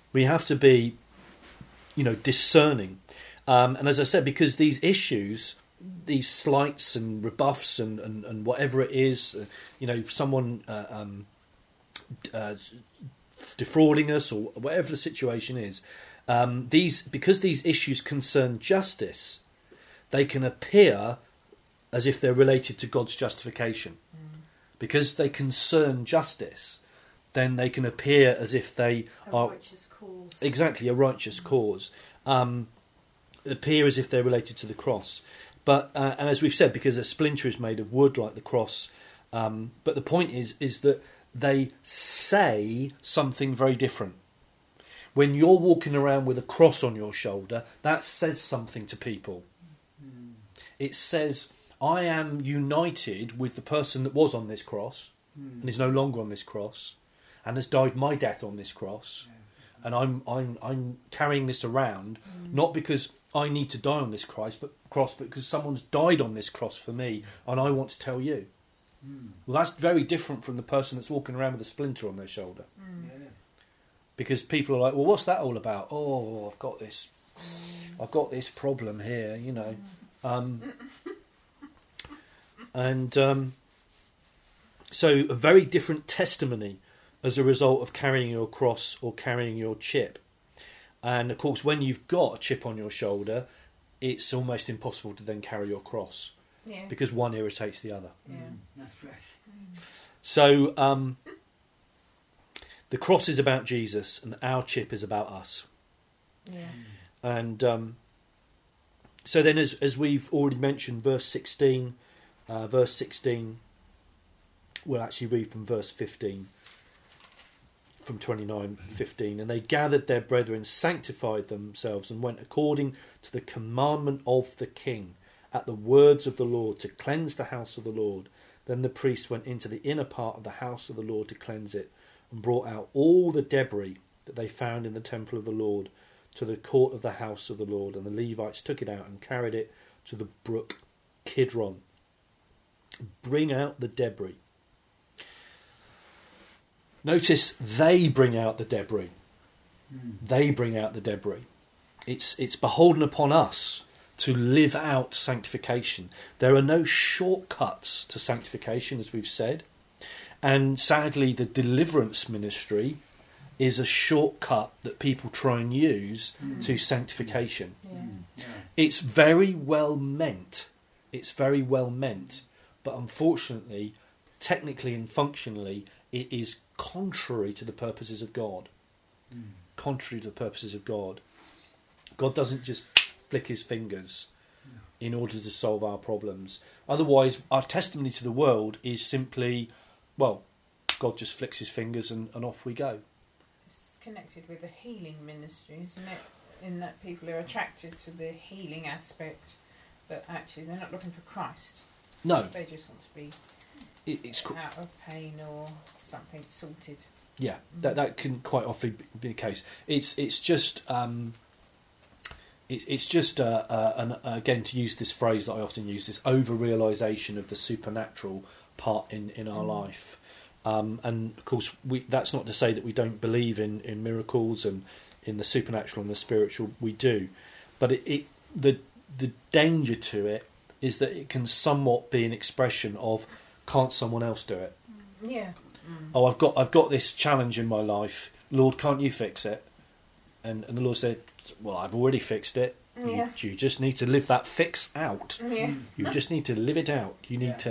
you know, discerning. And as I said, because these issues, these slights and rebuffs and whatever it is, you know, someone defrauding us or whatever the situation is, because these issues concern justice, they can appear as if they're related to God's justification. Because they concern justice, then they can appear as if they A are righteous cause. exactly a righteous cause, appear as if they're related to the cross. But and as we've said, because a splinter is made of wood like the cross, but the point is that they say something very different. When you're walking around with a cross on your shoulder, that says something to people. It says, I am united with the person that was on this cross and is no longer on this cross and has died my death on this cross, and I'm carrying this around not because I need to die on this cross, but because someone's died on this cross for me, and I want to tell you. Well, that's very different from the person that's walking around with a splinter on their shoulder, because people are like, well, what's that all about? Oh, I've got this problem here, you know. So a very different testimony as a result of carrying your cross or carrying your chip. And of course, when you've got a chip on your shoulder, it's almost impossible to then carry your cross, Yeah. because one irritates the other. Yeah. That's right. So the cross is about Jesus and our chip is about us. Yeah. And so then, as we've already mentioned, verse 16, we'll actually read from verse 15, from 29:15. And they gathered their brethren, sanctified themselves, and went according to the commandment of the king, at the words of the Lord, to cleanse the house of the Lord. Then the priests went into the inner part of the house of the Lord to cleanse it, and brought out all the debris that they found in the temple of the Lord to the court of the house of the Lord. And the Levites took it out and carried it to the brook Kidron. Bring out the debris. Notice they bring out the debris. They bring out the debris. It's beholden upon us to live out sanctification. There are no shortcuts to sanctification, as we've said. And sadly, the deliverance ministry is a shortcut that people try and use to sanctification. Yeah. It's very well meant. It's very well meant. But unfortunately, technically and functionally, it is contrary to the purposes of God. Contrary to the purposes of God. God doesn't just flick his fingers in order to solve our problems. Otherwise, our testimony to the world is simply, well, God just flicks his fingers and off we go. It's connected with the healing ministry, isn't it? In that people are attracted to the healing aspect, but actually they're not looking for Christ. No, They just want to be it's out of pain or something sorted. yeah, that can quite often be the case. It's just again, to use this phrase that I often use, this over-realisation of the supernatural part in our life. And of course, that's not to say that we don't believe in miracles and in the supernatural and the spiritual. We do, but the danger to it is that it can somewhat be an expression of, can't someone else do it? Yeah. Oh, I've got this challenge in my life. Lord, can't you fix it? And the Lord said, well, I've already fixed it. Yeah. You just need to live that fix out. Yeah. You just need to live it out. You need to,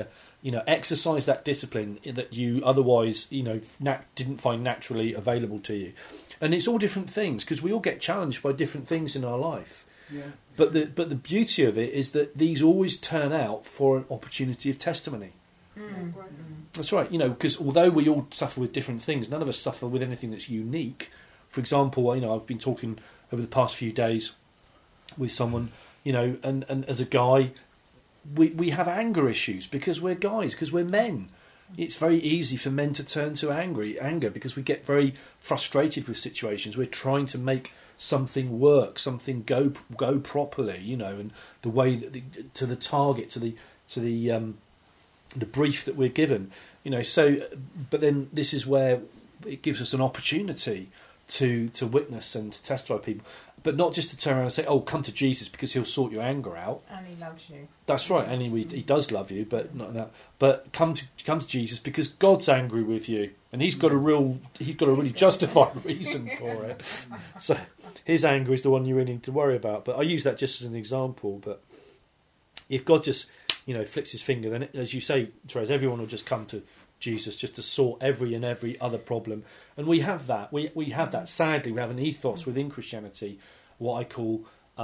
exercise that discipline that you otherwise, didn't find naturally available to you. And it's all different things, because we all get challenged by different things in our life. Yeah. But the beauty of it is that these always turn out for an opportunity of testimony. That's right, because although we all suffer with different things, none of us suffer with anything that's unique. For example, I've been talking over the past few days with someone, and as a guy, we have anger issues because we're guys, because we're men. It's very easy for men to turn to anger because we get very frustrated with situations. We're trying to make something work, something go properly, and the way that to the target, to the brief that we're given, So, but then this is where it gives us an opportunity to witness and to testify to people, but not just to turn around and say, "Oh, come to Jesus because He'll sort your anger out." And He loves you. That's right, and He does love you, but not that. But come to Jesus because God's angry with you, and He's got a really justified reason for it. So His anger is the one you really need to worry about. But I use that just as an example. But if God just flicks His finger, then as you say, Therese, everyone will just come to Jesus just to sort every other problem. And we have that. We have that. Sadly, we have an ethos within Christianity, what I call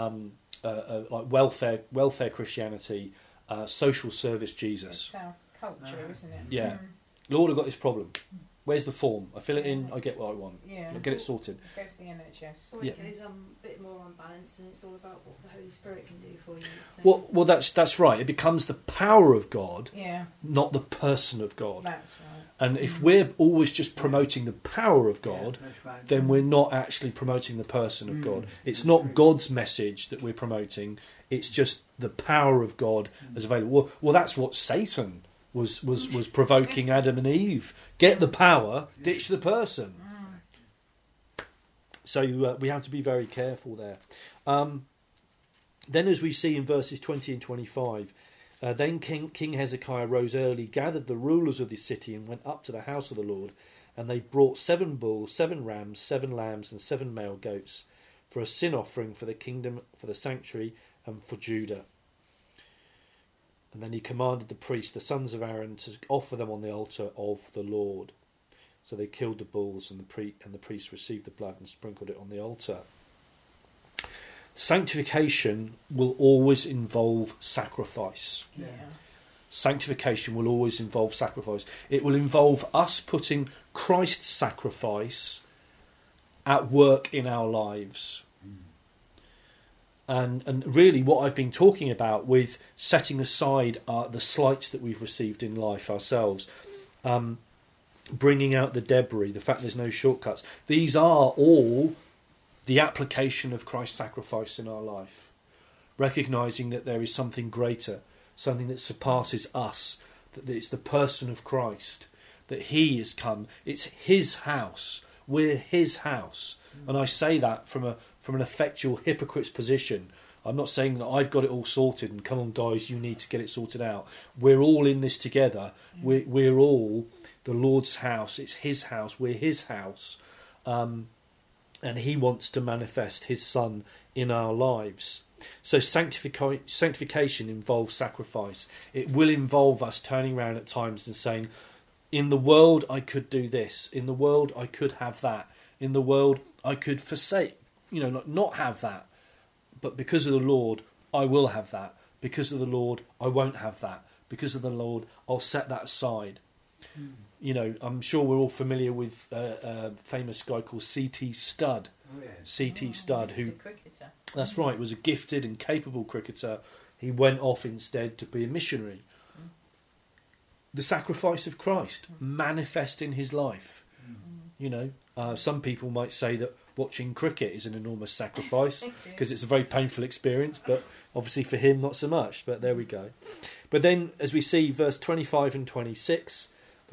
like welfare Christianity, social service Jesus. It's our culture, isn't it? Yeah. Lord, I've got this problem. Where's the form? I fill it in, I get what I want. Yeah. I get it sorted. Go to the NHS. Or it goes a bit more unbalanced, and it's all about what the Holy Spirit can do for you. So. Well, that's right. It becomes the power of God, not the person of God. That's right. And if we're always just promoting the power of God, right. then we're not actually promoting the person of God. It's not God's message that we're promoting. It's just the power of God as available. Well, that's what Satan was provoking Adam and Eve. Get the power, ditch the person. So we have to be very careful there. Then, as we see in verses 20 and 25, then King Hezekiah rose early, gathered the rulers of the city, and went up to the house of the Lord. And they brought 7 bulls, 7 rams, 7 lambs, and 7 male goats for a sin offering for the kingdom, for the sanctuary, and for Judah. And then he commanded the priests, the sons of Aaron, to offer them on the altar of the Lord. So they killed the bulls, and the priests received the blood and sprinkled it on the altar. Sanctification will always involve sacrifice. Yeah. Sanctification will always involve sacrifice. It will involve us putting Christ's sacrifice at work in our lives. And really what I've been talking about with setting aside the slights that we've received in life ourselves, bringing out the debris, the fact there's no shortcuts, these are all the application of Christ's sacrifice in our life. Recognising that there is something greater, something that surpasses us, that it's the person of Christ, that He has come. It's His house. We're His house. And I say that from an effectual hypocrite's position. I'm not saying that I've got it all sorted and come on guys, you need to get it sorted out. We're all in this together. We're all the Lord's house. It's His house. We're His house. And He wants to manifest His Son in our lives. So sanctification involves sacrifice. It will involve us turning around at times and saying, in the world I could do this. In the world I could have that. In the world I could forsake, not have that. But because of the Lord, I will have that. Because of the Lord, I won't have that. Because of the Lord, I'll set that aside. I'm sure we're all familiar with a famous guy called C.T. Studd. C.T. Studd, who... cricketer. That's right, was a gifted and capable cricketer. He went off instead to be a missionary. The sacrifice of Christ manifest in his life. Some people might say that watching cricket is an enormous sacrifice because it's a very painful experience, but obviously for him not so much. But there we go. But then, as we see, verse 25 and 26,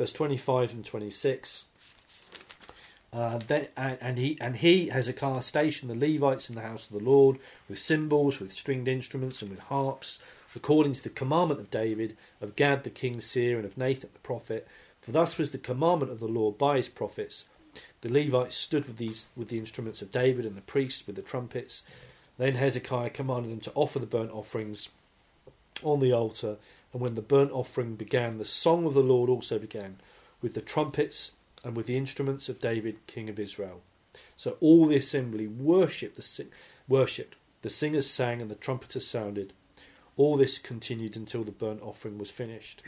he Hezekiah stationed the Levites in the house of the Lord with cymbals, with stringed instruments, and with harps, according to the commandment of David, of Gad the king's seer, and of Nathan the prophet. For thus was the commandment of the Lord by his prophets. The Levites stood with the instruments of David, and the priests with the trumpets. Then Hezekiah commanded them to offer the burnt offerings on the altar, And when the burnt offering began, the song of the Lord also began, with the trumpets and with the instruments of David, king of Israel. So all the assembly worshipped. The singers sang and the trumpeters sounded. All this continued until the burnt offering was finished.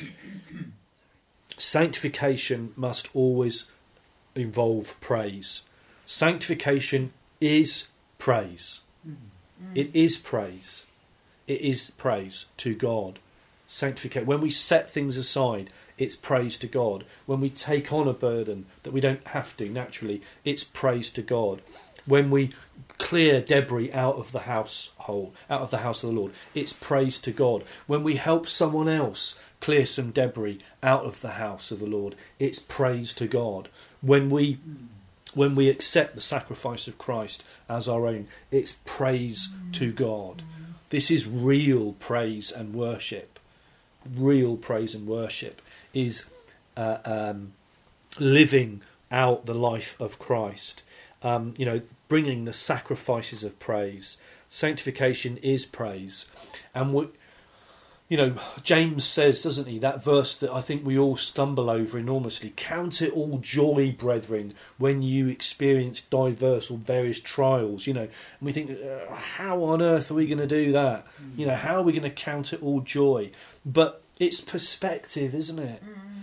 Sanctification must always involve praise. Sanctification is praise. It is praise. It is praise to God. Sanctification. When we set things aside, it's praise to God. When we take on a burden that we don't have to naturally, it's praise to God. When we clear debris out of the household, out of the house of the Lord, it's praise to God. When we help someone else clear some debris out of the house of the Lord, it's praise to God. When we accept the sacrifice of Christ as our own, it's praise to God. This is real praise and worship. Real praise and worship is living out the life of Christ. Bringing the sacrifices of praise. Sanctification is praise. And James says, doesn't he, that verse that I think we all stumble over enormously: count it all joy, brethren, when you experience diverse or various trials. And we think, how on earth are we going to do that? How are we going to count it all joy? But it's perspective, isn't it?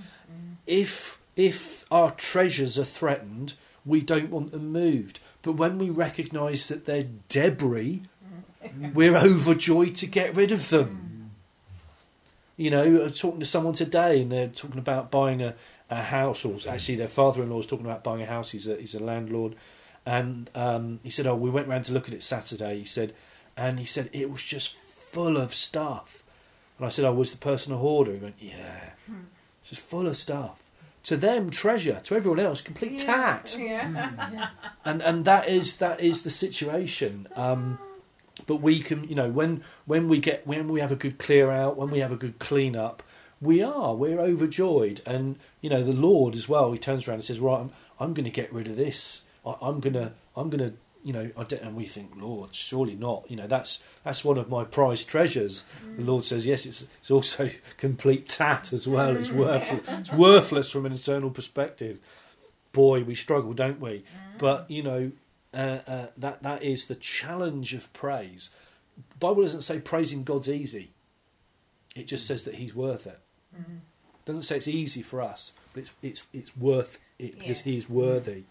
If our treasures are threatened, we don't want them moved. But when we recognise that they're debris, we're overjoyed to get rid of them. I was talking to someone today, and they're talking about buying a house, or actually their father-in-law is talking about buying a house. He's a landlord, and he said, "Oh, we went round to look at it Saturday." He said it was just full of stuff. And I said, "Oh, was the person a hoarder?" He went, "Yeah, it's just full of stuff." To them, treasure. To everyone else, complete tat. Yeah. And that is the situation. But we can, when we have a good clear out, when we have a good clean up, we're overjoyed. And the Lord as well, he turns around and says, "Right, I'm going to get rid of this. I'm gonna and we think, Lord, surely not. That's one of my prized treasures." The Lord says, yes, it's also complete tat as well. It's worthless. It's worthless from an eternal perspective. Boy, we struggle, don't we? But that is the challenge of praise. The Bible doesn't say praising God's easy. It just says that He's worth it. It doesn't say it's easy for us, but it's worth it because He is worthy.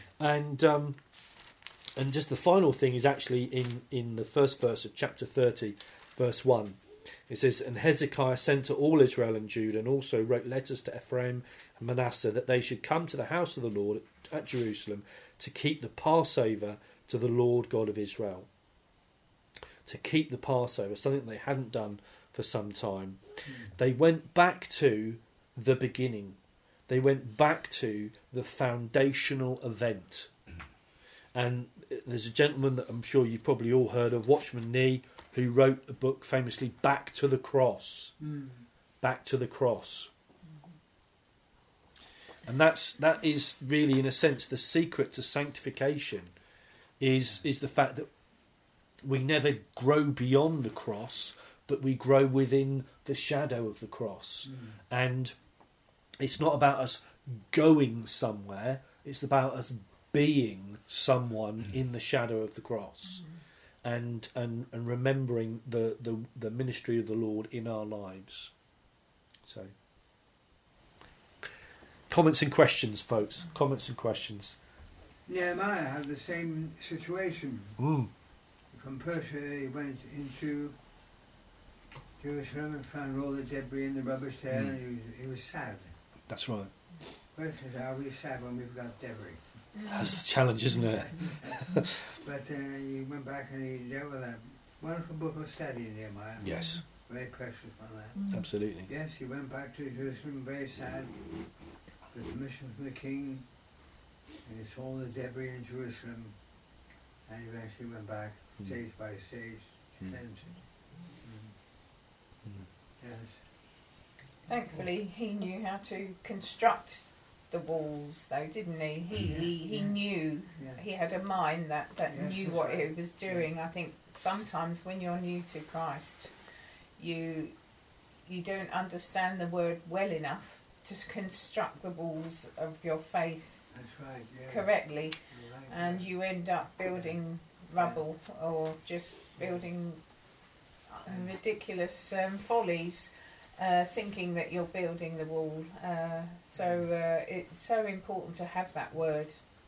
And just the final thing is actually in the first verse of chapter 30, verse 1. It says, "And Hezekiah sent to all Israel and Judah, and also wrote letters to Ephraim and Manasseh, that they should come to the house of the Lord at Jerusalem to keep the Passover to the Lord God of Israel." To keep the Passover, something they hadn't done for some time. They went back to the beginning. They went back to the foundational event. And there's a gentleman that I'm sure you've probably all heard of, Watchman Nee, who wrote a book famously, Back to the Cross. Back to the Cross. And that is really, in a sense, the secret to sanctification is the fact that we never grow beyond the cross, but we grow within the shadow of the cross. And it's not about us going somewhere, it's about us being someone in the shadow of the cross, and remembering the ministry of the Lord in our lives. So, comments and questions, folks. Comments and questions. Nehemiah had the same situation. From Persia, he went into Jerusalem and found all the debris and the rubbish there, and he was sad. That's right. Questions: are we sad when we've got debris? That's the challenge, isn't it? But he went back and he dealt with that wonderful book of study in Nehemiah. Yes. Very precious on that. Absolutely. Yes, he went back to Jerusalem very sad, with permission from the king, and he saw the debris in Jerusalem, and eventually went back stage by stage to cleanse it. Yes. Thankfully, he knew how to construct the walls, though, didn't he? He knew. Yeah. He had a mind that Yes, knew that's what right. he was doing. I think sometimes when you're new to Christ, you you don't understand the word well enough to construct the walls of your faith That's right, yeah. correctly, Right, and yeah. you end up building rubble or just building ridiculous follies, thinking that you're building the wall. So it's so important to have that word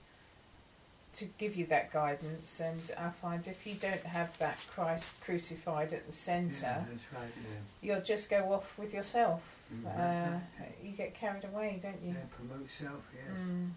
to give you that guidance. And I find if you don't have that Christ crucified at the centre, Yeah, that's right, yeah. you'll just go off with yourself. Right. You get carried away, don't you? Yeah, promote self, yes. Mm.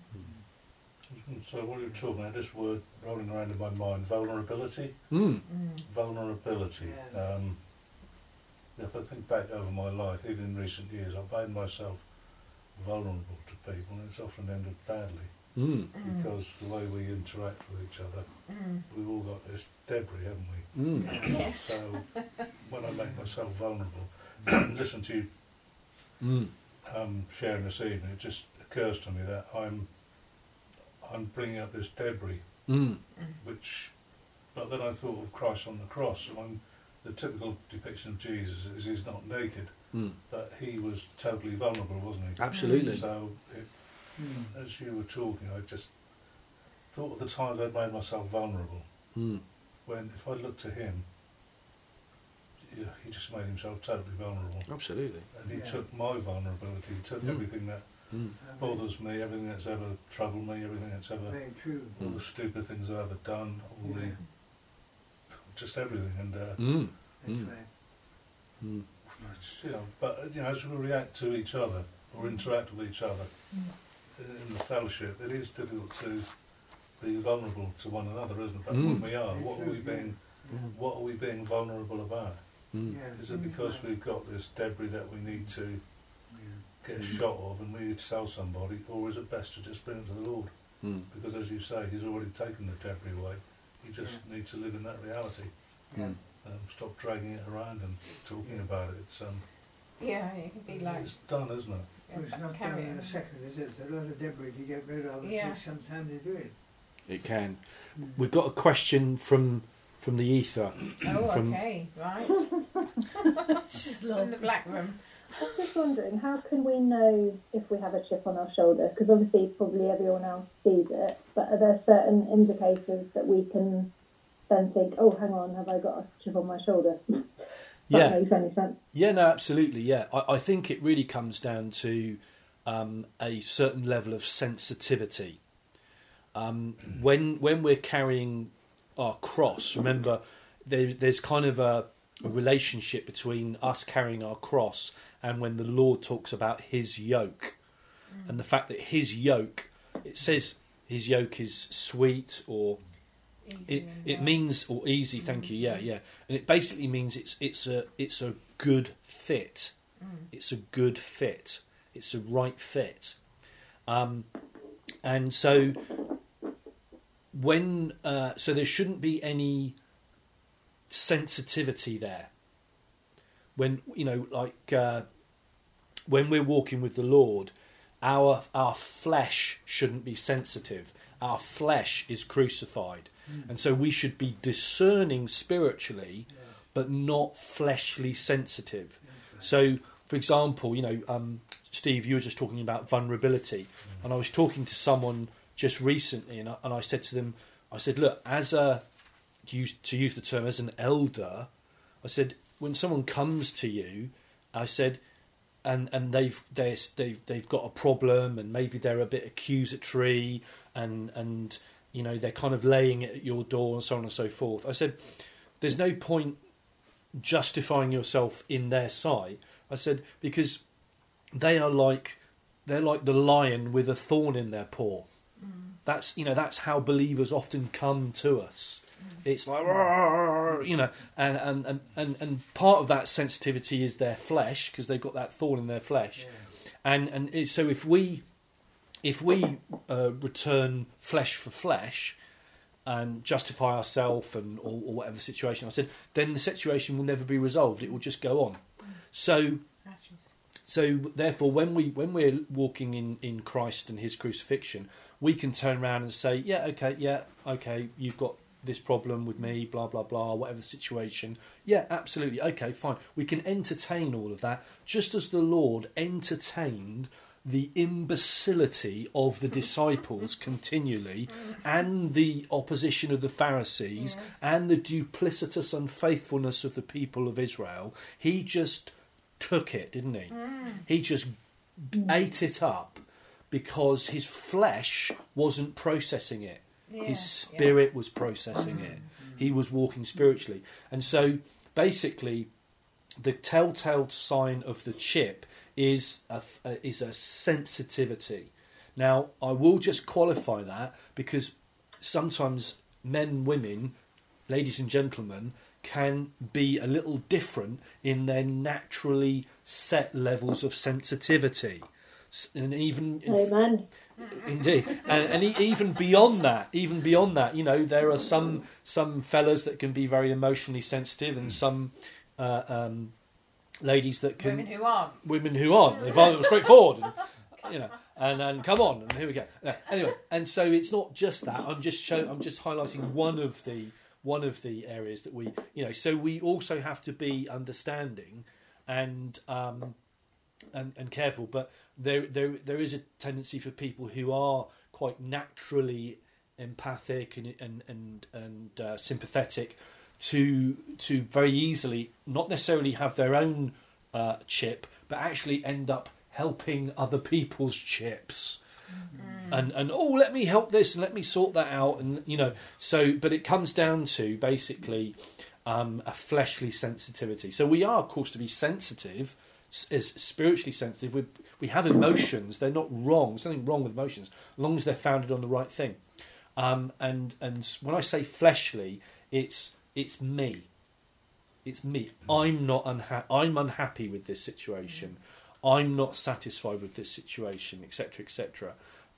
So what are you talking about? This word rolling around in my mind, vulnerability. Mm. Mm. Vulnerability. Yeah. If I think back over my life, even in recent years, I've made myself vulnerable to people, and it's often ended badly Mm. Mm. because the way we interact with each other, Mm. we've all got this debris, haven't we? Mm. Yeah. Yes. So when I make myself vulnerable, listen to you Mm. sharing this evening, it just occurs to me that I'm bringing up this debris, Mm. which, but then I thought of Christ on the cross, and the typical depiction of Jesus is he's not naked, Mm. but he was totally vulnerable, wasn't he? Absolutely. So as you were talking, I just thought of the times I'd made myself vulnerable, Mm. when if I looked to him, yeah, he just made himself totally vulnerable. Absolutely. And he Yeah. took my vulnerability, he took Mm. everything that Mm. bothers me, everything that's ever troubled me, everything that's ever, Very true. all the stupid things I've ever done, all Yeah. just everything. And Mm. That's Mm. right. Mm. it's, but as we react to each other or interact with each other in the fellowship, it is difficult to be vulnerable to one another, isn't it? But Mm. when we are, Very what are true, we being? Yeah. What are we being vulnerable about? Mm. Yeah. Is it because we've got this debris that we need to Yeah. get a shot of and we need to tell somebody, or is it best to just bring it to the Lord? Mm. Because as you say, He's already taken the debris away. You just need to live in that reality. Yeah. Mm. Stop dragging it around and talking about it. It's Yeah, it can be like it's done, isn't it? Well, it's not done carry in on. a second, is it? There's a lot of debris to get rid of. It Yeah. takes some time to do it. It can. Mm. We've got a question from the ether. Oh, From- okay, right. Just From love. the black room. I'm just wondering, how can we know if we have a chip on our shoulder? Because obviously, probably everyone else sees it, but are there certain indicators that we can then think, oh, hang on, have I got a chip on my shoulder? If that Yeah. makes any sense. Yeah, no, absolutely. Yeah, I think it really comes down to a certain level of sensitivity. When we're carrying our cross, remember, there's kind of a relationship between us carrying our cross and when the Lord talks about His yoke, and the fact that His yoke, it says His yoke is sweet or it means or easy. Thank you. Yeah, yeah, and it basically means it's a good fit. It's a good fit. It's a right fit. And so when so there shouldn't be any sensitivity there. When when we're walking with the Lord, our flesh shouldn't be sensitive. Our flesh is crucified, and so we should be discerning spiritually, but not fleshly sensitive. So, for example, Steve, you were just talking about vulnerability, and I was talking to someone just recently, and I said to them, I said, look, to use the term, as an elder, I said, when someone comes to you, I said, and they've got a problem, and maybe they're a bit accusatory, and they're kind of laying it at your door, and so on and so forth. I said, there's no point justifying yourself in their sight. I said, because they're like the lion with a thorn in their paw. That's how believers often come to us. It's like, and part of that sensitivity is their flesh, because they've got that thorn in their flesh, and so if we return flesh for flesh and justify ourselves or whatever the situation, I said, then the situation will never be resolved. It will just go on. So therefore, when we're walking in Christ and His crucifixion, we can turn around and say, yeah, okay, you've got this problem with me, blah blah blah, whatever the situation. Yeah, absolutely. Okay, fine. We can entertain all of that, just as the Lord entertained the imbecility of the disciples continually, and the opposition of the Pharisees, and the duplicitous unfaithfulness of the people of Israel. He just took it, didn't he? He just ate it up because his flesh wasn't processing it. His spirit was processing it. He was walking spiritually. And so basically the telltale sign of the chip is a sensitivity. Now, I will just qualify that, because sometimes men, women, ladies and gentlemen, can be a little different in their naturally set levels of sensitivity. And even... Amen. Indeed, and even beyond that, you know, there are some fellas that can be very emotionally sensitive, and some ladies that can women who aren't. If I'm straightforward, and, you know, and come on, and here we go. Anyway, and so it's not just that. I'm just highlighting one of the areas that we, you know. So we also have to be understanding and careful, but there is a tendency for people who are quite naturally empathic and sympathetic to very easily not necessarily have their own chip, but actually end up helping other people's chips. And let me help this and let me sort that out, and you know. So, but it comes down to basically a fleshly sensitivity. So we are, of course, to be sensitive, is spiritually sensitive. We have emotions. They're not wrong. There's nothing wrong with emotions, as long as they're founded on the right thing. And when I say fleshly, it's me. It's me. I'm not unhappy. I'm unhappy with this situation. I'm not satisfied with this situation, etc., etc.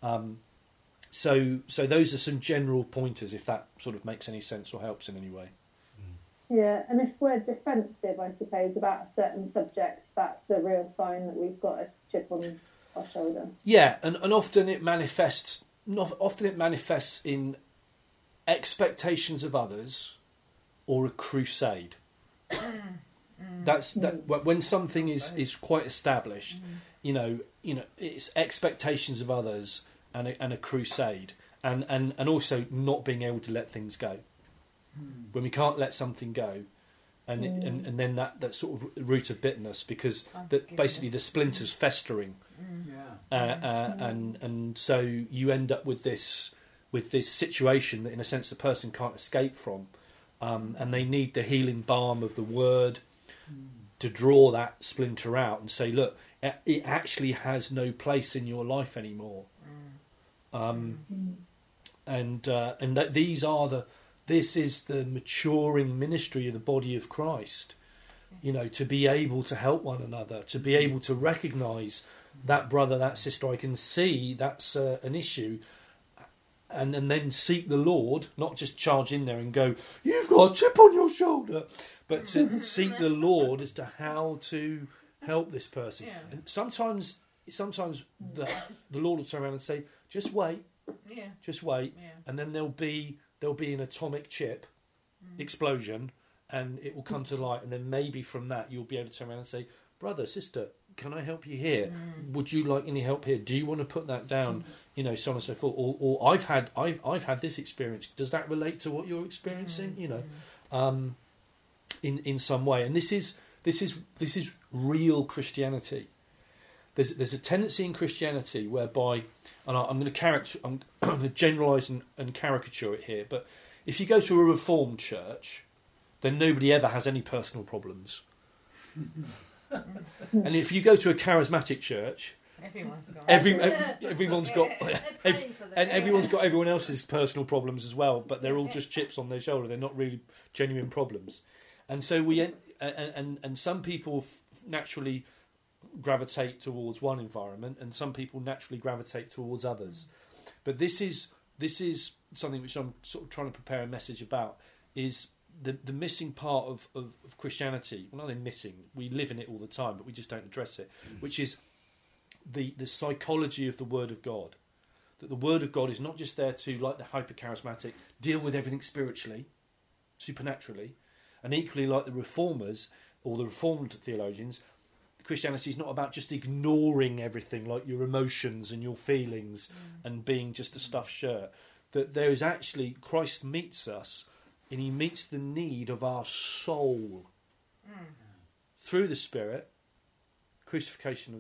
So those are some general pointers, if that sort of makes any sense or helps in any way. Yeah, and if we're defensive, I suppose, about a certain subject, that's a real sign that we've got a chip on our shoulder. Yeah, and often it manifests. Often it manifests in expectations of others, or a crusade. That's when something is quite established. You know, it's expectations of others and a crusade, and also not being able to let things go. When we can't let something go, and then that sort of root of bitterness, because basically the splinter's festering, and so you end up with this situation that in a sense the person can't escape from, and they need the healing balm of the word to draw that splinter out and say, look, it actually has no place in your life anymore, and that this is the maturing ministry of the body of Christ, you know, to be able to help one another, to be able to recognise that brother, that sister, I can see that's an issue, and then seek the Lord, not just charge in there and go, you've got a chip on your shoulder, but to seek the Lord as to how to help this person. Yeah. And sometimes the Lord will turn around and say, just wait, and then there'll be an atomic chip explosion, and it will come to light, and then maybe from that you'll be able to turn around and say, brother, sister, can I help you here? Would you like any help here? Do you want to put that down? You know, so on and so forth. Or I've had this experience. Does that relate to what you're experiencing? You know, in some way. And this is real Christianity. There's a tendency in Christianity whereby, and I'm going to generalise and caricature it here, but if you go to a Reformed church, then nobody ever has any personal problems. And if you go to a charismatic church, everyone's got everyone else's personal problems as well, but they're all just chips on their shoulder. They're not really genuine problems. And so and some people naturally gravitate towards one environment, and some people naturally gravitate towards others. But this is something which I'm sort of trying to prepare a message about, is the missing part of Christianity. Well, not in missing, we live in it all the time, but we just don't address it, which is the psychology of the Word of God, That the Word of God is not just there to, like the hyper-charismatic, deal with everything spiritually, supernaturally, and equally like the Reformers or the Reformed theologians, Christianity is not about just ignoring everything, like your emotions and your feelings, and being just a stuffed shirt. That there is actually, Christ meets us, and he meets the need of our soul through the Spirit, crucifying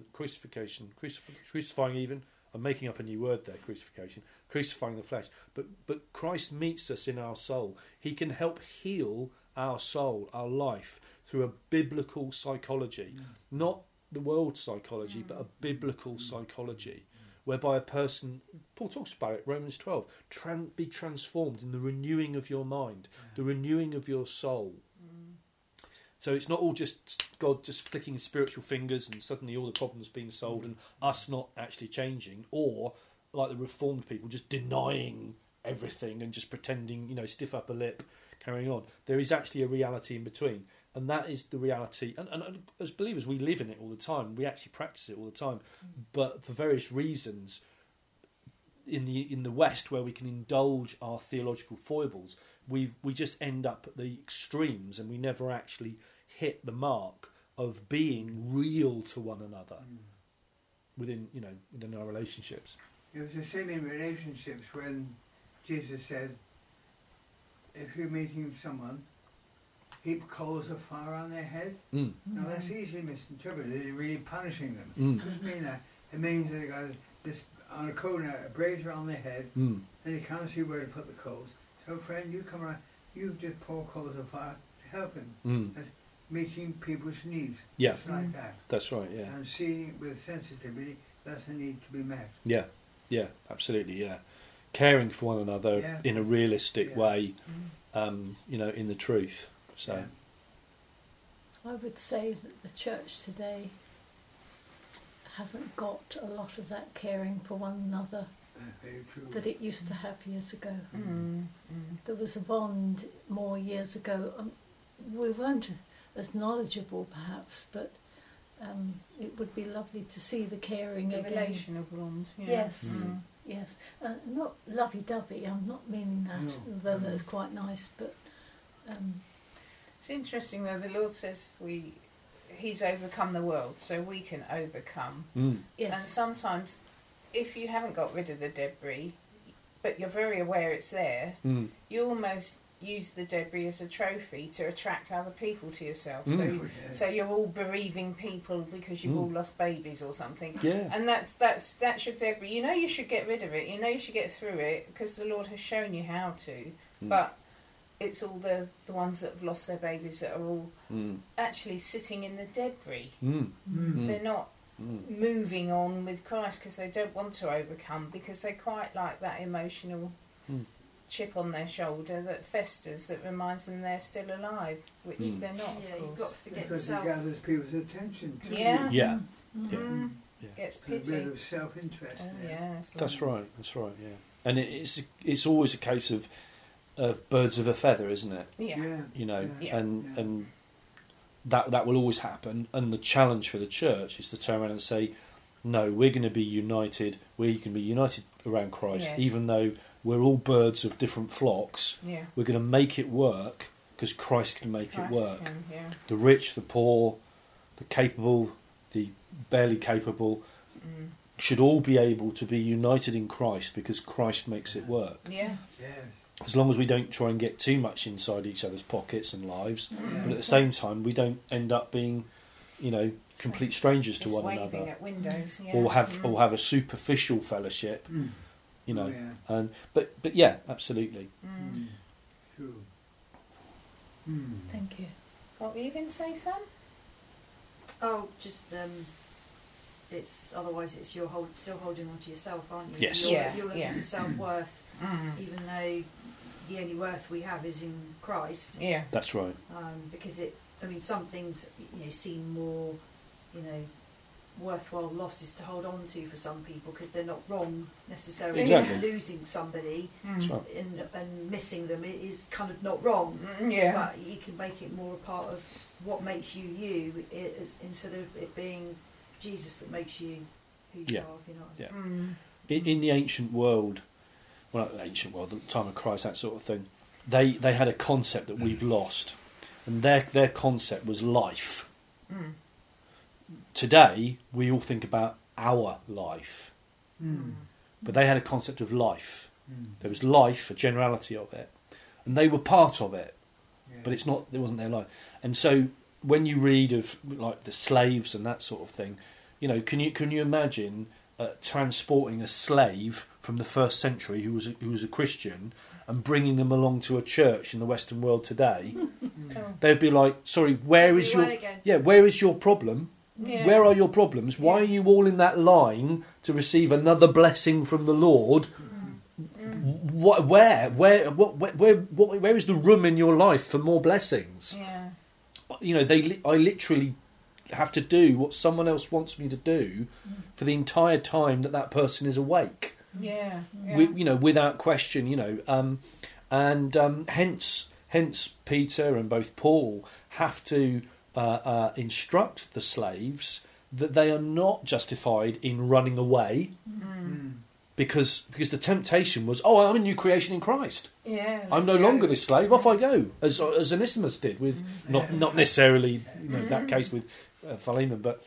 even. I'm making up a new word there, crucifying the flesh. But Christ meets us in our soul. He can help heal our soul, our life, through a biblical psychology, not the world psychology, but a biblical psychology, whereby a person, Paul talks about it, Romans 12, be transformed in the renewing of your mind, the renewing of your soul. So it's not all just God just flicking his spiritual fingers and suddenly all the problems being solved and us not actually changing, or like the Reformed people just denying everything and just pretending, stiff upper lip, carrying on. There is actually a reality in between, and that is the reality. And as believers, we live in it all the time. We actually practice it all the time, but for various reasons, in the West, where we can indulge our theological foibles, we just end up at the extremes, and we never actually hit the mark of being real to one another within our relationships. It was the same in relationships when Jesus said, if you're meeting someone, heap coals of fire on their head. Now that's easily misinterpreted. It's really punishing them. It doesn't mean that. It means they got this on a coal, a brazier on their head, and they can't see where to put the coals. So friend, you come around, you just pour coals of fire to help him. That's meeting people's needs. Yeah. Just like that. That's right, yeah. And seeing with sensitivity, that's a need to be met. Yeah, absolutely, yeah. Caring for one another in a realistic way, in the truth. So, I would say that the church today hasn't got a lot of that caring for one another Very true. that it used to have years ago. There was a bond more years ago. We weren't as knowledgeable perhaps, but it would be lovely to see the caring The again. relational bond. Yeah. Yes, yes. Not lovey-dovey, I'm not meaning that, although that's quite nice, but... It's interesting though, the Lord says He's overcome the world, so we can overcome. Yes. And sometimes, if you haven't got rid of the debris, but you're very aware it's there, you almost use the debris as a trophy to attract other people to yourself. So you're all bereaving people because you've all lost babies or something. Yeah. And that's your debris. You should get rid of it. You should get through it because the Lord has shown you how to. But it's all the ones that have lost their babies that are all actually sitting in the debris. They're not moving on with Christ because they don't want to overcome, because they quite like that emotional chip on their shoulder that festers, that reminds them they're still alive, which they're not. Yeah, of you've got course. to forget Because yourself. it gathers people's attention too. Yeah. Yeah. Gets A bit pity. of self-interest Oh, there. yeah, it's That's like- right, yeah. And it's always a case of birds of a feather, isn't it? Yeah. Yeah. And that will always happen. And the challenge for the church is to turn around and say, no, we're going to be united. We can be united around Christ, Yes. even though we're all birds of different flocks. Yeah. We're going to make it work because Christ can make it Christ work. can, yeah. The rich, the poor, the capable, the barely capable should all be able to be united in Christ because Christ makes it work. Yeah. Yes. As long as we don't try and get too much inside each other's pockets and lives, but at the same time we don't end up being, complete strangers to Just one waving another, at windows. Yeah. or have a superficial fellowship, Oh, yeah. And but yeah, absolutely. True. Thank you. What were you going to say, Sam? Oh, just it's otherwise you're still holding on to yourself, aren't you? Yes. You're looking Yeah. for self-worth, even though the only worth we have is in Christ. Yeah. That's right. Because some things seem more, worthwhile losses to hold on to for some people because they're not wrong necessarily. Exactly. Losing somebody That's right. and missing them is kind of not wrong. Yeah. But you can make it more a part of what makes you you, instead of it being Jesus that makes you who you Yeah. are. If you know what I Yeah. mean. in the ancient world, well, not the ancient world, at the time of Christ, that sort of thing, they had a concept that we've lost, and their concept was life. Mm. Today, we all think about our life, Mm. but they had a concept of life. Mm. There was life, a generality of it, and they were part of it, Yeah. but it wasn't their life. And so, when you read of like the slaves and that sort of thing, you know, can you imagine transporting a slave from the first century who was a Christian and bringing them along to a church in the Western world today? Oh. They'd be like, "Sorry, where is your problem? Yeah. Where are your problems? Why Yeah. are you all in that line to receive another blessing from the Lord? Where is the room in your life for more blessings?" Yeah. You know, I literally have to do what someone else wants me to do for the entire time that person is awake. Yeah. Yeah. Without question. Hence Peter and both Paul have to instruct the slaves that they are not justified in running away, because the temptation was, I'm a new creation in Christ. Yeah, I'm no longer this slave. Off I go, as Onesimus did with not necessarily that case with Philemon, but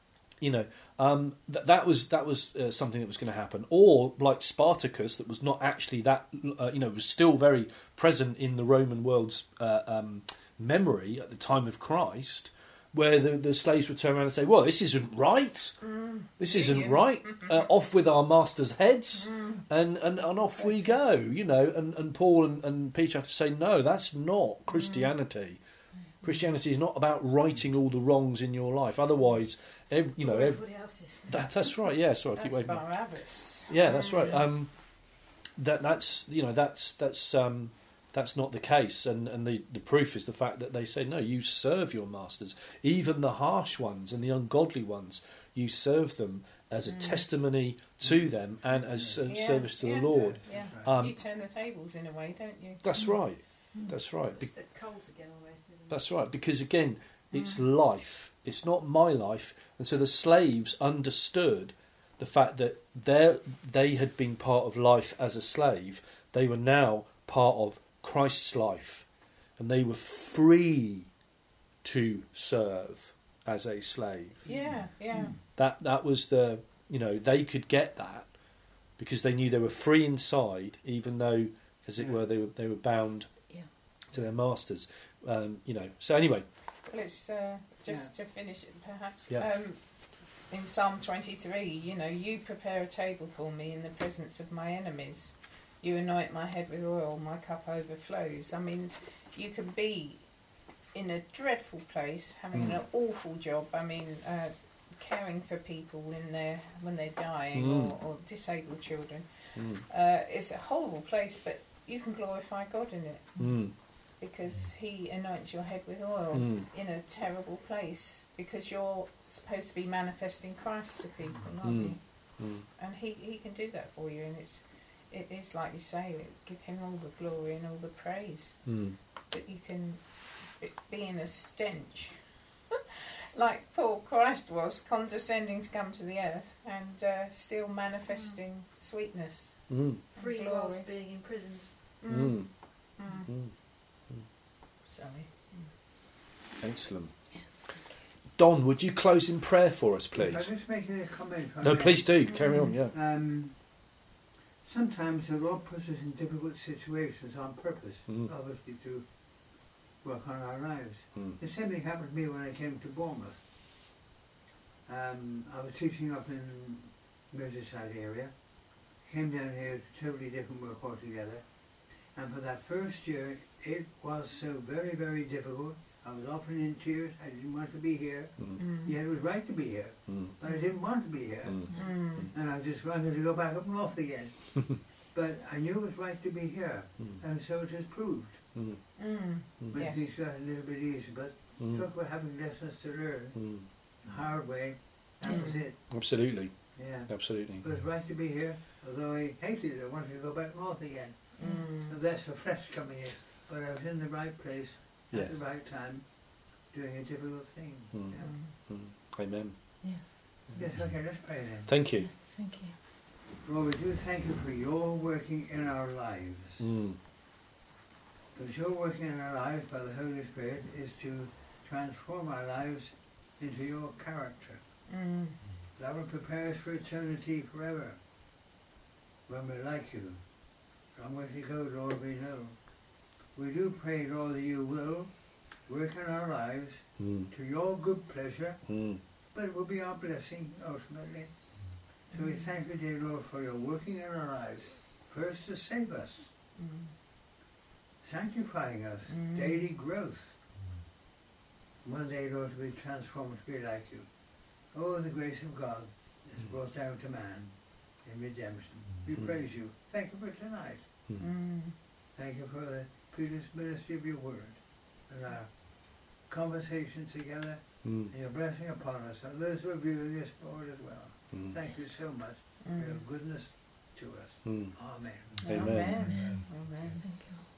that was something that was going to happen. Or like Spartacus, that was not actually that. Was still very present in the Roman world's memory at the time of Christ, where the slaves would turn around and say, "Well, this isn't right. This isn't right. Off with our masters' heads, and off we go." And Paul and Peter have to say, "No, that's not Christianity. Christianity is not about righting all the wrongs in your life. Otherwise, everybody else's. That's right. Yeah, sorry, I keep waiting. Barabbas. Yeah, that's right. That's not the case, and the proof is the fact that they say, no, you serve your masters, even the harsh ones and the ungodly ones. You serve them as a testimony to them and as service to the Lord. Yeah. You turn the tables in a way, don't you? That's right. That's right. It's the coals again almost, isn't it? That's right, because again, it's life. It's not my life, and so the slaves understood the fact that they had been part of life as a slave. They were now part of Christ's life, and they were free to serve as a slave. Yeah, yeah. That was they could get that because they knew they were free inside, even though, as it were, they were bound to their masters. So anyway, Well, it's to finish it, perhaps. Yeah. In Psalm 23, you prepare a table for me in the presence of my enemies. You anoint my head with oil, my cup overflows. I mean, you can be in a dreadful place, having an awful job. I mean, caring for people when they're dying or disabled children. It's a horrible place, but you can glorify God in it because He anoints your head with oil in a terrible place, because you're supposed to be manifesting Christ to people, aren't you? And He can do that for you, and it is like you say, give Him all the glory and all the praise. That you can be in a stench like Paul Christ was, condescending to come to the earth and still manifesting sweetness, Free glory. whilst being imprisoned. Sorry. Excellent. Don, would you close in prayer for us, please? I'll just make a comment. No, please do. Carry on, yeah. Sometimes the Lord puts us in difficult situations on purpose, obviously to work on our lives. The same thing happened to me when I came to Bournemouth. I was teaching up in Merseyside area, came down here to totally different work altogether, and for that first year it was so very, very difficult. I was often in tears. I didn't want to be here. Yet it was right to be here, but I didn't want to be here. And I just wanted to go back up north again. But I knew it was right to be here, and so it has proved. When things got a little bit easier, but talk about having lessons to learn, the hard way, that was it. Absolutely. Yeah. Absolutely. But it's right to be here, although I hated it. I wanted to go back north again. So that's the flesh coming in. But I was in the right place at the right time, doing a difficult thing. Amen. Yes. Yes, okay, let's pray then. Thank you. Yes, thank you. Lord, we do thank you for your working in our lives. Because your working in our lives by the Holy Spirit is to transform our lives into your character. That will prepare us for eternity forever. When we're like you. From where you go, Lord, we know. We do pray, Lord, that you will work in our lives to your good pleasure, but it will be our blessing ultimately. So we thank you, dear Lord, for your working in our lives. First to save us, sanctifying us, daily growth. One day, Lord, to be transformed to be like you. Oh, the grace of God is brought down to man in redemption. We praise you. Thank you for tonight. Thank you for the previous ministry of your word and our conversation together and your blessing upon us and those who are viewing this, Lord, as well. Thank you so much for your goodness to us. Amen. Amen. Amen. Amen. Thank you.